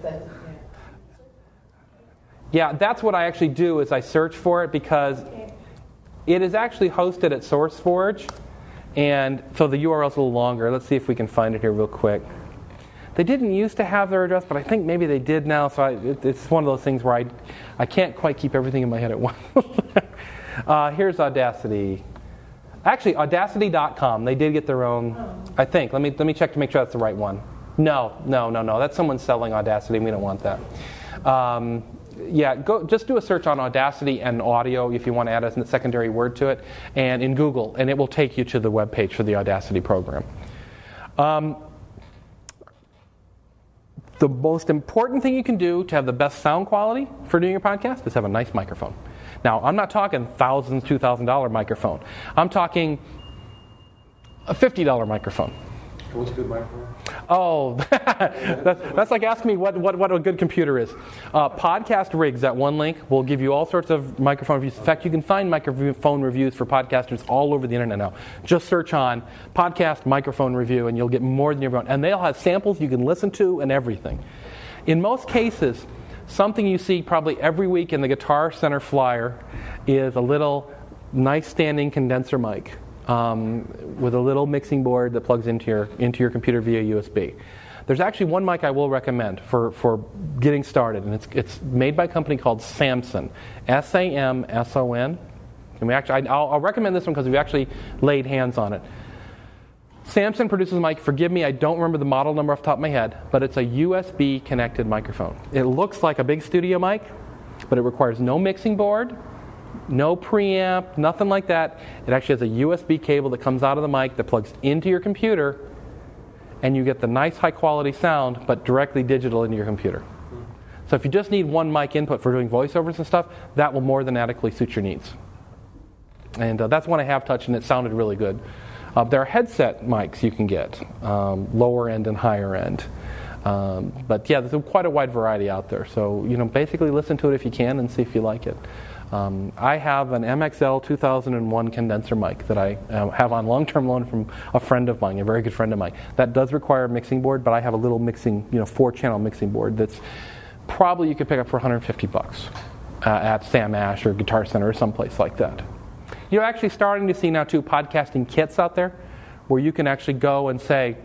[SPEAKER 1] Yeah, that's what I actually do is I search for it because it is actually hosted at SourceForge, and so the U R L's a little longer. Let's see if we can find it here real quick. They didn't used to have their address, but I think maybe they did now. So I, it, it's one of those things where I, I can't quite keep everything in my head at once. uh, here's Audacity. Actually, Audacity dot com. They did get their own. I think. Let me let me check to make sure that's the right one. No, no, no, no. That's someone selling Audacity. We don't want that. Um, yeah, go just do a search on Audacity and audio if you want to add a secondary word to it, and in Google, and it will take you to the web page for the Audacity program. Um, The most important thing you can do to have the best sound quality for doing your podcast is have a nice microphone. Now, I'm not talking thousands, two thousand dollar microphone. I'm talking a fifty dollar microphone.
[SPEAKER 2] What's a good microphone?
[SPEAKER 1] Oh, that's, that's like asking me what, what, what a good computer is. Uh, podcast Rigs, that one link, will give you all sorts of microphone reviews. In fact, you can find microphone reviews for podcasters all over the internet now. Just search on podcast microphone review, and you'll get more than you ever want. And they'll have samples you can listen to and everything. In most cases, something you see probably every week in the Guitar Center flyer is a little nice standing condenser mic. Um, with a little mixing board that plugs into your into your computer via U S B. There's actually one mic I will recommend for, for getting started, and it's it's made by a company called Samson, S A M S O N. And we actually, I'll, I'll recommend this one because we've actually laid hands on it. Samson produces a mic. Forgive me, I don't remember the model number off the top of my head, but it's a U S B connected microphone. It looks like a big studio mic, but it requires no mixing board, no preamp, nothing like that. It actually has a U S B cable that comes out of the mic that plugs into your computer, and you get the nice high quality sound, but directly digital into your computer. So if you just need one mic input for doing voiceovers and stuff, that will more than adequately suit your needs. And uh, that's one I have touched, and it sounded really good. Uh, there are headset mics you can get, um, lower end and higher end. Um, but yeah, there's quite a wide variety out there. So, you know, basically listen to it if you can and see if you like it. Um, I have an M X L two thousand one condenser mic that I uh, have on long-term loan from a friend of mine, a very good friend of mine. That does require a mixing board, but I have a little mixing, you know, four-channel mixing board that's probably you could pick up for one hundred fifty bucks uh, at Sam Ash or Guitar Center or someplace like that. You're actually starting to see now, too, podcasting kits out there where you can actually go and say,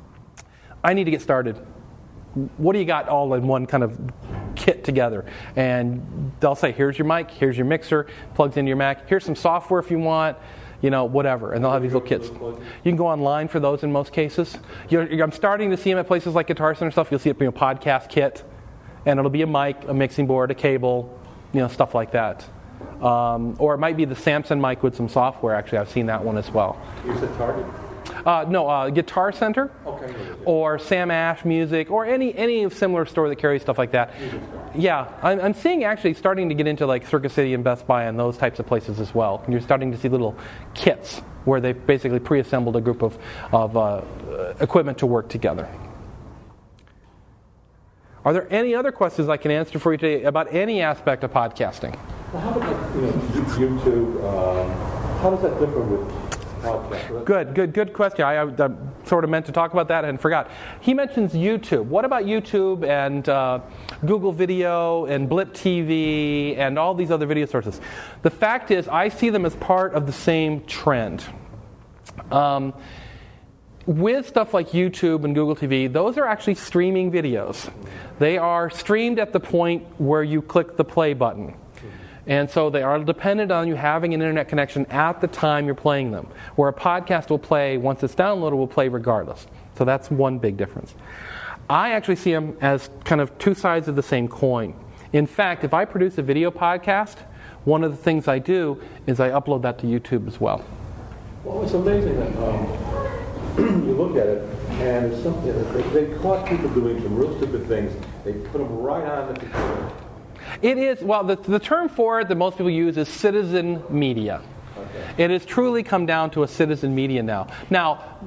[SPEAKER 1] I need to get started. What do you got all in one kind of kit together? And they'll say, here's your mic, here's your mixer, plugs into your Mac, here's some software if you want, you know, whatever. And they'll have these little kits. You can go online for those in most cases. You're, you're, I'm starting to see them at places like Guitar Center stuff. You'll see it being a podcast kit, and it'll be a mic, a mixing board, a cable, you know, stuff like that. Um, or it might be the Samson mic with some software. Actually, I've seen that one as well.
[SPEAKER 2] You said Target?
[SPEAKER 1] Uh, no, uh, Guitar Center,
[SPEAKER 2] okay.
[SPEAKER 1] or Sam Ash Music, or any any similar store that carries stuff like that. Yeah, I'm, I'm seeing actually starting to get into like Circuit City and Best Buy and those types of places as well. And you're starting to see little kits where they've basically pre-assembled a group of, of uh, equipment to work together. Are there any other questions I can answer for you today about any aspect of podcasting?
[SPEAKER 2] Well, how about, you know, YouTube, um, how does that differ with podcast?
[SPEAKER 1] Good, good, good question. I, I, I sort of meant to talk about that and forgot. He mentions YouTube. What about YouTube and uh, Google Video and Blip T V and all these other video sources? The fact is, I see them as part of the same trend. Um, with stuff like YouTube and Google T V, those are actually streaming videos. They are streamed at the point where you click the play button. And so they are dependent on you having an internet connection at the time you're playing them. Where a podcast will play, once it's downloaded, will play regardless. So that's one big difference. I actually see them as kind of two sides of the same coin. In fact, if I produce a video podcast, one of the things I do is I upload that to YouTube as well.
[SPEAKER 2] Well, it's amazing that um, you look at it, and it's something that they, they caught people doing some real stupid things. They put them right on the computer.
[SPEAKER 1] It is, well, the, the term for it that most people use is citizen media. Okay. It has truly come down to a citizen media now. Now,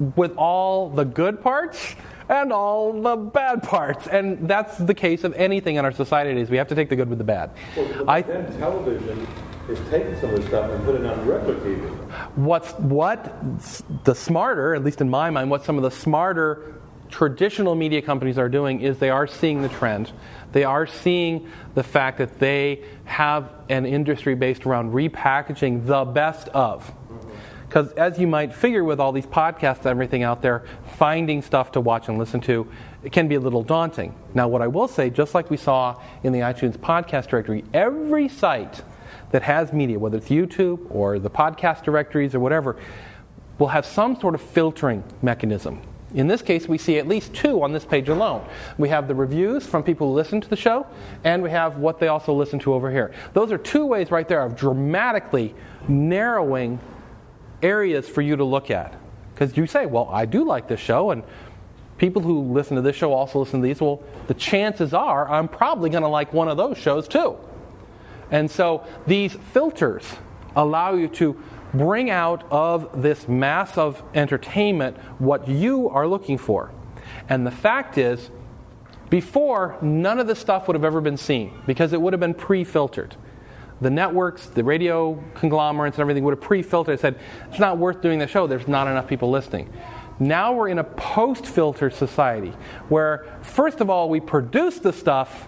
[SPEAKER 1] with all the good parts and all the bad parts. And that's the case of anything in our society is we have to take the good with the bad.
[SPEAKER 2] Well,
[SPEAKER 1] I,
[SPEAKER 2] then television is taking some of this stuff and putting it on regular T V.
[SPEAKER 1] What's what the smarter, at least in my mind, what some of the smarter traditional media companies are doing is they are seeing the trend. They are seeing the fact that they have an industry based around repackaging the best of. Because as you might figure with all these podcasts and everything out there, finding stuff to watch and listen to, it can be a little daunting. Now what I will say, just like we saw in the iTunes podcast directory, every site that has media, whether it's YouTube or the podcast directories or whatever, will have some sort of filtering mechanism. In this case, we see at least two on this page alone. We have the reviews from people who listen to the show, and we have what they also listen to over here. Those are two ways right there of dramatically narrowing areas for you to look at. Because you say, well, I do like this show, and people who listen to this show also listen to these. Well, the chances are I'm probably going to like one of those shows too. And so these filters allow you to bring out of this mass of entertainment what you are looking for. And the fact is, before, none of this stuff would have ever been seen because it would have been pre-filtered. The networks, the radio conglomerates and everything would have pre-filtered and said, it's not worth doing the show, there's not enough people listening. Now we're in a post-filter society where, first of all, we produce the stuff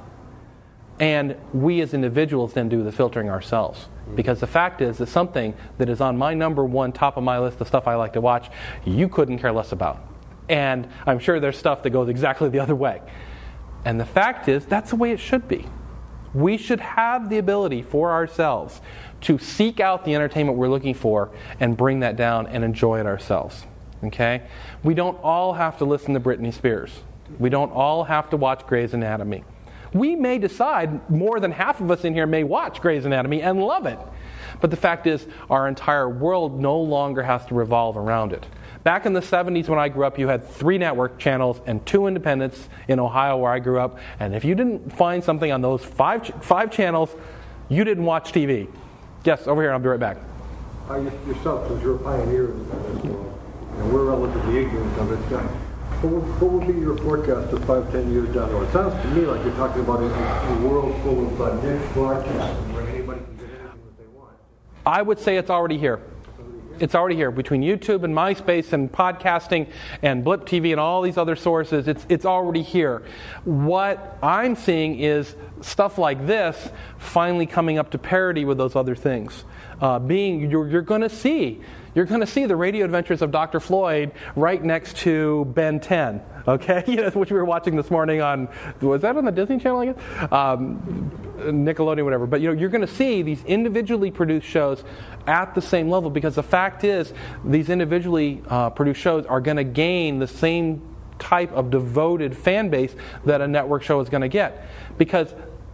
[SPEAKER 1] and we as individuals then do the filtering ourselves. Because the fact is that something that is on my number one top of my list of stuff I like to watch, you couldn't care less about. And I'm sure there's stuff that goes exactly the other way. And the fact is, that's the way it should be. We should have the ability for ourselves to seek out the entertainment we're looking for and bring that down and enjoy it ourselves. Okay? We don't all have to listen to Britney Spears. We don't all have to watch Grey's Anatomy. We may decide, more than half of us in here may watch Grey's Anatomy and love it. But the fact is, our entire world no longer has to revolve around it. Back in the seventies when I grew up, you had three network channels and two independents in Ohio where I grew up. And if you didn't find something on those five five channels, you didn't watch T V. Yes, over here, I'll be right back.
[SPEAKER 6] Uh, yourself, since you're a pioneer in this world, and we're relatively ignorant of it, uh, what would, what would be your forecast of five, ten years down the road? It sounds to me like you're talking about a, a world full of uh, niche broadcasts where anybody can get anything that they want.
[SPEAKER 1] I would say it's already here. It's already here. Between YouTube and MySpace and podcasting and Blip T V and all these other sources, it's it's already here. What I'm seeing is stuff like this finally coming up to parity with those other things. Uh, being you're, you're going to see you're going to see the Radio Adventures of Doctor Floyd right next to Ben ten. Okay, you know, which we were watching this morning on, was that on the Disney Channel? I guess um, Nickelodeon, whatever. But you know, you're going to see these individually produced shows at the same level because the fact is, these individually uh, produced shows are going to gain the same type of devoted fan base that a network show is going to get, because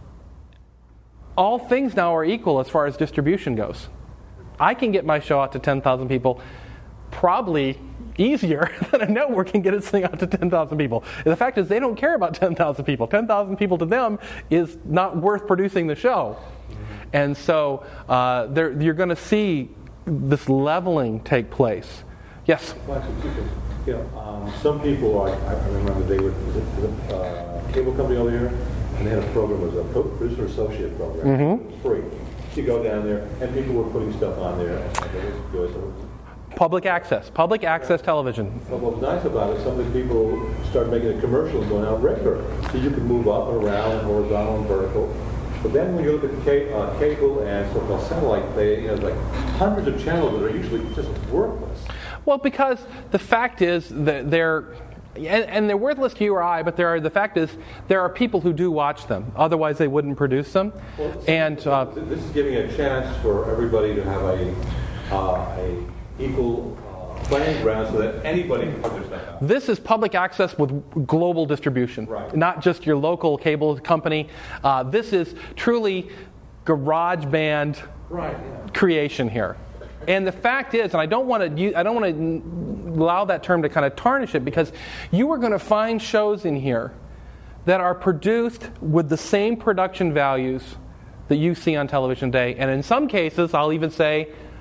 [SPEAKER 1] all things now are equal as far as distribution goes. I can get my show out to ten thousand people probably easier than a network can get its thing out to ten thousand people. And the fact is, they don't care about ten thousand people. ten thousand people to them is not worth producing the show. And so uh, you're going to see this leveling take place. Yes?
[SPEAKER 2] Well, actually, you know, um, some people, are, I remember they were, the uh, cable company over here, and they had a program, it was a producer associate program.
[SPEAKER 1] Mm-hmm.
[SPEAKER 2] It was free. You go down there, and people were putting stuff on there, and it was good. So,
[SPEAKER 1] public access, public access television.
[SPEAKER 2] well, what was nice about it, some of the people started making a commercial and going out regular. So you could move up and around, horizontal and vertical. But then when you look at ca- uh, cable and so-called satellite, they, you know, like hundreds of channels that are usually just worthless.
[SPEAKER 1] Well, because the fact is that they're, and, and they're worthless to you or I, but there are, the fact is there are people who do watch them. Otherwise, they wouldn't produce them.
[SPEAKER 2] Well,
[SPEAKER 1] and uh,
[SPEAKER 2] this is giving a chance for everybody to have a, uh, a equal uh, playing ground so that anybody can put their stuff out.
[SPEAKER 1] This is public access with global distribution,
[SPEAKER 2] right.
[SPEAKER 1] Not just your local cable company. Uh, this is truly garage band
[SPEAKER 2] right, yeah.
[SPEAKER 1] creation here. And the fact is, and I don't want to, I don't want to allow that term to kind of tarnish it, because you are going to find shows in here that are produced with the same production values that you see on television today, and in some cases, I'll even say,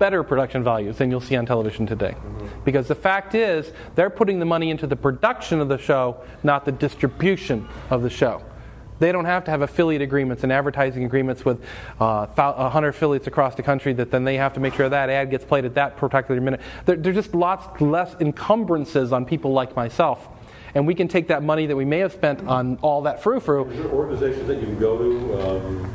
[SPEAKER 1] better production values than you'll see on television today. Mm-hmm. Because the fact is, they're putting the money into the production of the show, not the distribution of the show. They don't have to have affiliate agreements and advertising agreements with uh, one hundred affiliates across the country that then they have to make sure that ad gets played at that particular minute. There, there's just lots less encumbrances on people like myself. And we can take that money that we may have spent on all that frou-frou.
[SPEAKER 2] Is there organizations that you can go to? Um...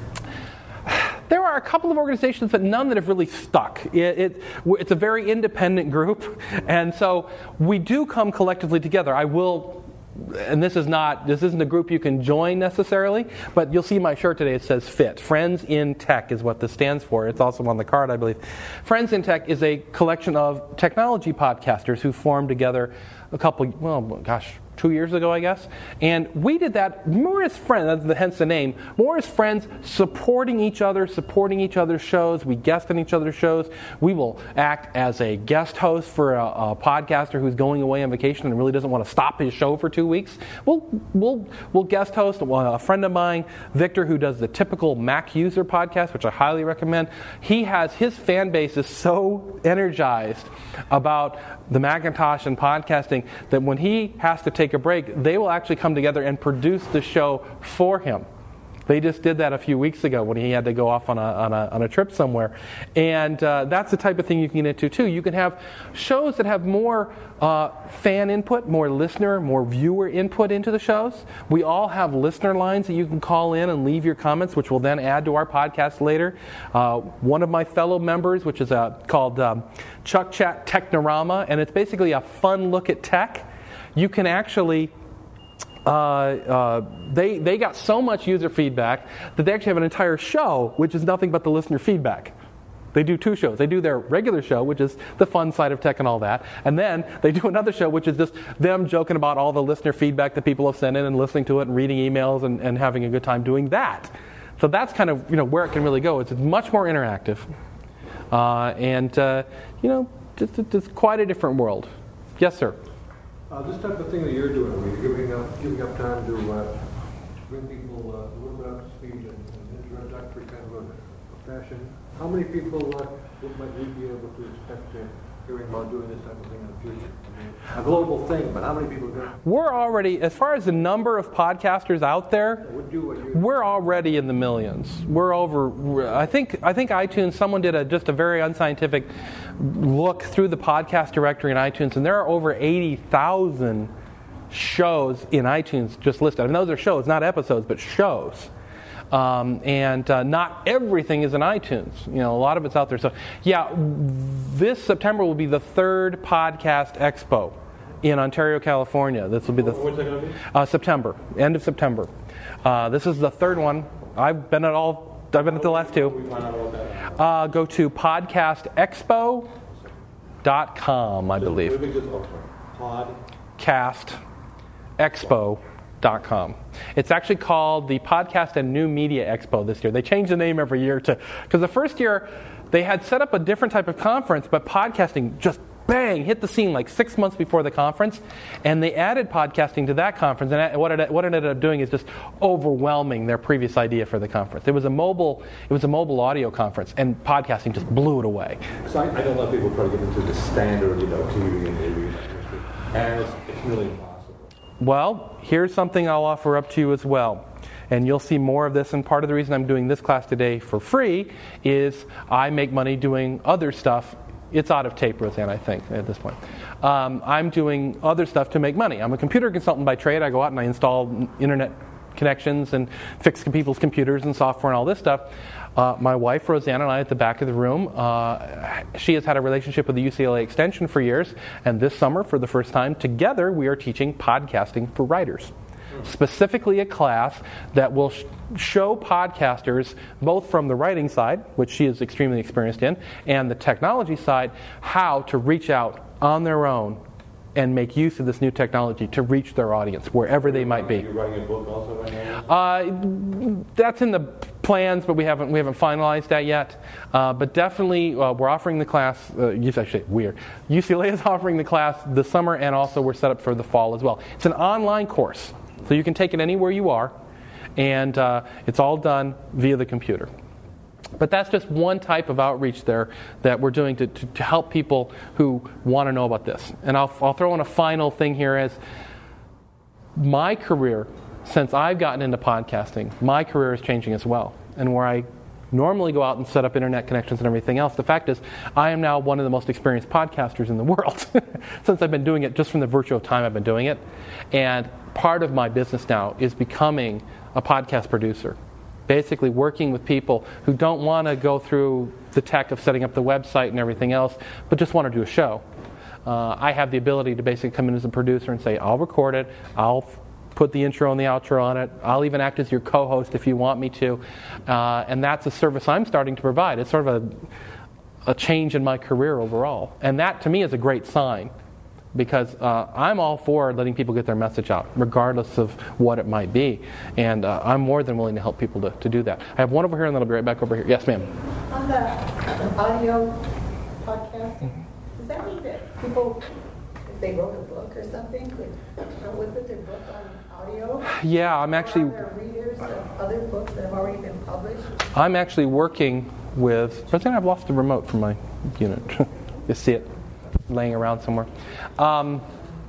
[SPEAKER 1] There are a couple of organizations, but none that have really stuck. It, it, it's a very independent group, and so we do come collectively together. I will... And this is not, this isn't a group you can join necessarily, but you'll see my shirt today, it says FIT. Friends in Tech is what this stands for. It's also on the card, I believe. Friends in Tech is a collection of technology podcasters who formed together a couple, well, gosh, two years ago, I guess. And we did that more as friends, hence the name, more as friends, supporting each other, supporting each other's shows. We guest on each other's shows. We will act as a guest host for a, a podcaster who's going away on vacation and really doesn't want to stop his show for two weeks. We'll, we'll, we'll guest host a friend of mine, Victor, who does the typical Mac user podcast, which I highly recommend. He has, his fan base is so energized about the Macintosh and podcasting that when he has to take a break, they will actually come together and produce the show for him. They just did that a few weeks ago when he had to go off on a on a, on a trip somewhere. And uh, that's the type of thing you can get into too. You can have shows that have more uh, fan input, more listener, more viewer input into the shows. We all have listener lines that you can call in and leave your comments, which will then add to our podcast later. Uh, one of my fellow members, which is uh, called um, Chuck Chat Technorama, and it's basically a fun look at tech. You can actually... Uh, uh, they they got so much user feedback that they actually have an entire show which is nothing but the listener feedback. They do two shows. They do their regular show, which is the fun side of tech and all that, and then they do another show which is just them joking about all the listener feedback that people have sent in and listening to it and reading emails and, and having a good time doing that. So that's kind of, you know, where it can really go. It's much more interactive, uh, and uh, you know, it's, it's quite a different world. Yes, sir.
[SPEAKER 6] Uh, this type of thing that you're doing, where you're giving up, giving up time to uh, bring people uh, a little bit up to speed in an introductory kind of a fashion, how many people uh, might we be able to expect to hearing about doing this type of thing in the future? I mean, a global thing, but how many people do?
[SPEAKER 1] We're already, as far as the number of podcasters out there,
[SPEAKER 6] Would do what you're
[SPEAKER 1] we're already in the millions. We're over. We're, I think. I think iTunes. Someone did a just a very unscientific look through the podcast directory in iTunes, and there are over eighty thousand shows in iTunes just listed. I mean, those are shows, not episodes, but shows. Um, and uh, not everything is in iTunes. You know, a lot of it's out there. So, yeah, this September will be the third podcast expo in Ontario, California. This will be the th-
[SPEAKER 2] When's that going to be?
[SPEAKER 1] Uh, September, end of September. Uh, this is the third one. I've been at all. I've been at the last two.
[SPEAKER 2] We find out about that.
[SPEAKER 1] Uh, go to podcast expo dot com, I believe. podcast expo dot com. It's actually called the Podcast and New Media Expo this year. They change the name every year to, because the first year they had set up a different type of conference, but podcasting just bang hit the scene like six months before the conference, and they added podcasting to that conference. And what it what it ended up doing is just overwhelming their previous idea for the conference. It was a mobile it was a mobile audio conference, and podcasting just blew it away.
[SPEAKER 2] So I, I know a lot of people try to get into the standard, you know, T V and movie industry, and it's, it's really impossible.
[SPEAKER 1] Well, here's something I'll offer up to you as well. And you'll see more of this, and part of the reason I'm doing this class today for free is I make money doing other stuff. It's out of tape, Roseanne, I think, at this point. Um, I'm doing other stuff to make money. I'm a computer consultant by trade. I go out and I install internet connections and fix people's computers and software and all this stuff. Uh, my wife, Roseanne, and I at the back of the room, uh, she has had a relationship with the U C L A Extension for years, and this summer, for the first time, together we are teaching podcasting for writers. Specifically a class that will sh- show podcasters, both from the writing side, which she is extremely experienced in, and the technology side, how to reach out on their own and make use of this new technology to reach their audience, wherever they might be.
[SPEAKER 2] You're writing a book also right now?
[SPEAKER 1] Uh, that's in the plans, but we haven't we haven't finalized that yet. Uh, but definitely, uh, we're offering the class. Uh, I should say we're U C L A is offering the class this summer, and also we're set up for the fall as well. It's an online course, so you can take it anywhere you are, and uh, it's all done via the computer. But that's just one type of outreach there that we're doing to, to, to help people who want to know about this. And I'll, I'll throw in a final thing here as my career, since I've gotten into podcasting, my career is changing as well. And where I normally go out and set up internet connections and everything else, the fact is I am now one of the most experienced podcasters in the world since I've been doing it just from the virtue of time I've been doing it. And part of my business now is becoming a podcast producer. Basically working with people who don't want to go through the tech of setting up the website and everything else, but just want to do a show. Uh, I have the ability to basically come in as a producer and say, I'll record it, I'll f- put the intro and the outro on it, I'll even act as your co-host if you want me to. Uh, and that's a service I'm starting to provide. It's sort of a, a change in my career overall. And that, to me, is a great sign. Because uh, I'm all for letting people get their message out, regardless of what it might be. And uh, I'm more than willing to help people to, to do that. I have one over here, and then I'll be right back over here. Yes, ma'am.
[SPEAKER 4] On the audio podcasting, does that mean that people, if they wrote a book or something, could uh, would put their book on audio?
[SPEAKER 1] Yeah, I'm actually...
[SPEAKER 4] Are there readers of other books that have already been published?
[SPEAKER 1] I'm actually working with... President, I've lost the remote from my unit. You see it laying around somewhere. Um,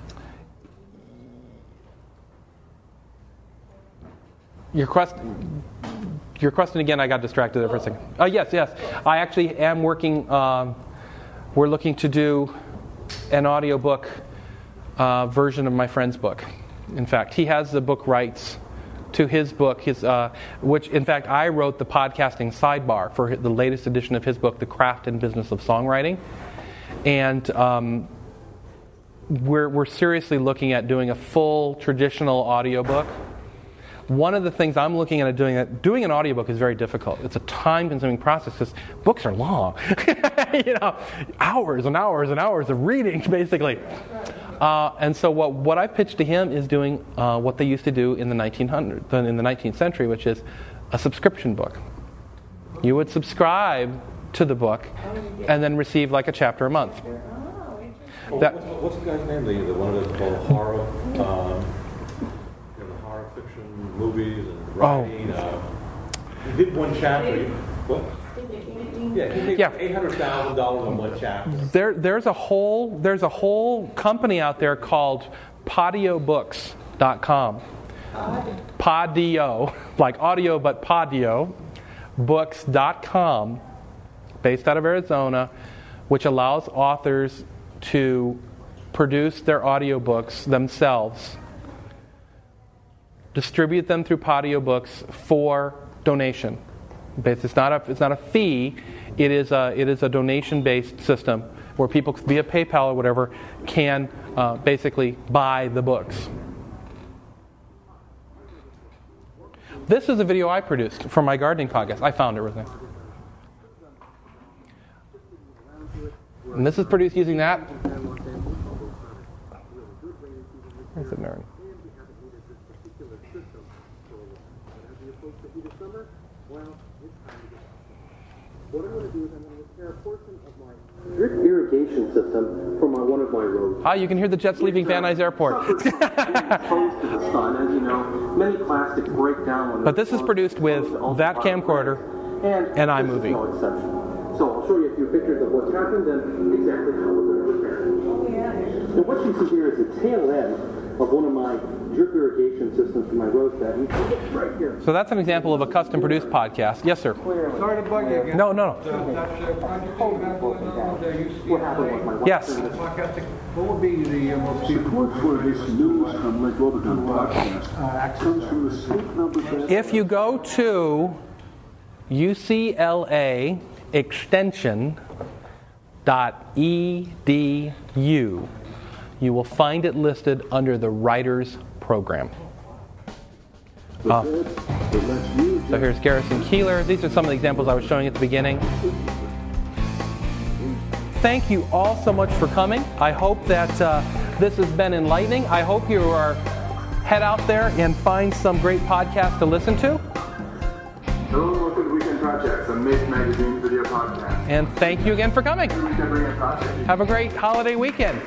[SPEAKER 1] your question, your question again, I got distracted there for a second. Oh, yes, yes. I actually am working, um, we're looking to do an audiobook uh, version of my friend's book. In fact, he has the book rights to his book, his, uh, which, in fact, I wrote the podcasting sidebar for the latest edition of his book, The Craft and Business of Songwriting. And um, we're, we're seriously looking at doing a full traditional audiobook. One of the things I'm looking at doing, that doing an audiobook is very difficult. It's a time-consuming process because books are long. you know, hours and hours and hours of reading, basically. Uh, and so what, what I pitched to him is doing uh, what they used to do in the nineteen hundreds, in the nineteenth century, which is a subscription book. You would subscribe to the book and then receive like a chapter a month.
[SPEAKER 2] Oh,
[SPEAKER 1] that,
[SPEAKER 2] what's, what's the guy's name? The, the one that's called horror, um, you know, the horror fiction movies and writing.
[SPEAKER 1] Oh.
[SPEAKER 2] Uh, he did one chapter. What? Yeah, he made
[SPEAKER 1] Yeah.
[SPEAKER 2] eight hundred thousand dollars on one chapter.
[SPEAKER 1] There, there's a whole there's a whole company out there called Podio Books dot com. Podio, like audio but Podio Books dot com, based out of Arizona, which allows authors to produce their audiobooks themselves, distribute them through Podio Books for donation. It's not a it's not a fee. It is a it is a donation-based system where people via PayPal or whatever can uh, basically buy the books. This is a video I produced for my gardening podcast. I found everything. And this is produced using that. Where's the nerd?
[SPEAKER 3] What I'm going to do is I'm going to repair a portion of my drip irrigation system from my, one of my roads.
[SPEAKER 1] Ah, you can hear the jets leaving Van Nuys Airport.
[SPEAKER 3] Exposed to the sun, as you know, many plastics break down when
[SPEAKER 1] But this is produced with that camcorder and iMovie.
[SPEAKER 3] No exception. So I'll show you a few pictures of what's happened and exactly how we're going to repair it. And what you see here is the tail end of one of my drip irrigation systems for my rose bed. You can get right here.
[SPEAKER 1] So that's an example of a custom-produced podcast. Yes, sir.
[SPEAKER 6] Sorry to bug you again.
[SPEAKER 1] No, no, no.
[SPEAKER 6] Uh, That's a project you have going on with the U C
[SPEAKER 3] What happened with my wife?
[SPEAKER 1] Yes.
[SPEAKER 6] podcasting. What would be the uh, most
[SPEAKER 8] Support for this news from Lake Wobegon podcast comes from the sleep numbers.
[SPEAKER 1] If you go to U C L A extension dot e d u, you will find it listed under the Writers Program. Uh, so here's Garrison Keillor. These are some of the examples I was showing at the beginning. Thank you all so much for coming. I hope that uh, this has been enlightening. I hope you are head out there and find some great podcasts to listen to.
[SPEAKER 8] Hello, welcome to Weekend Projects, a Make Magazine video podcast.
[SPEAKER 1] And thank you again for coming.
[SPEAKER 8] Weekend Bring It Project.
[SPEAKER 1] Have a great holiday weekend.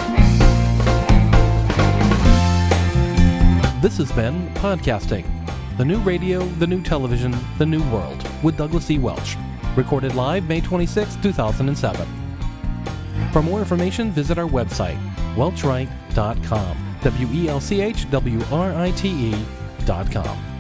[SPEAKER 5] This has been Podcasting, The New Radio, the New Television, the New World with Douglas E. Welch. Recorded live May twenty-sixth, two thousand seven. For more information, visit our website, welchwright dot com. W E L C H W R I T E dot com.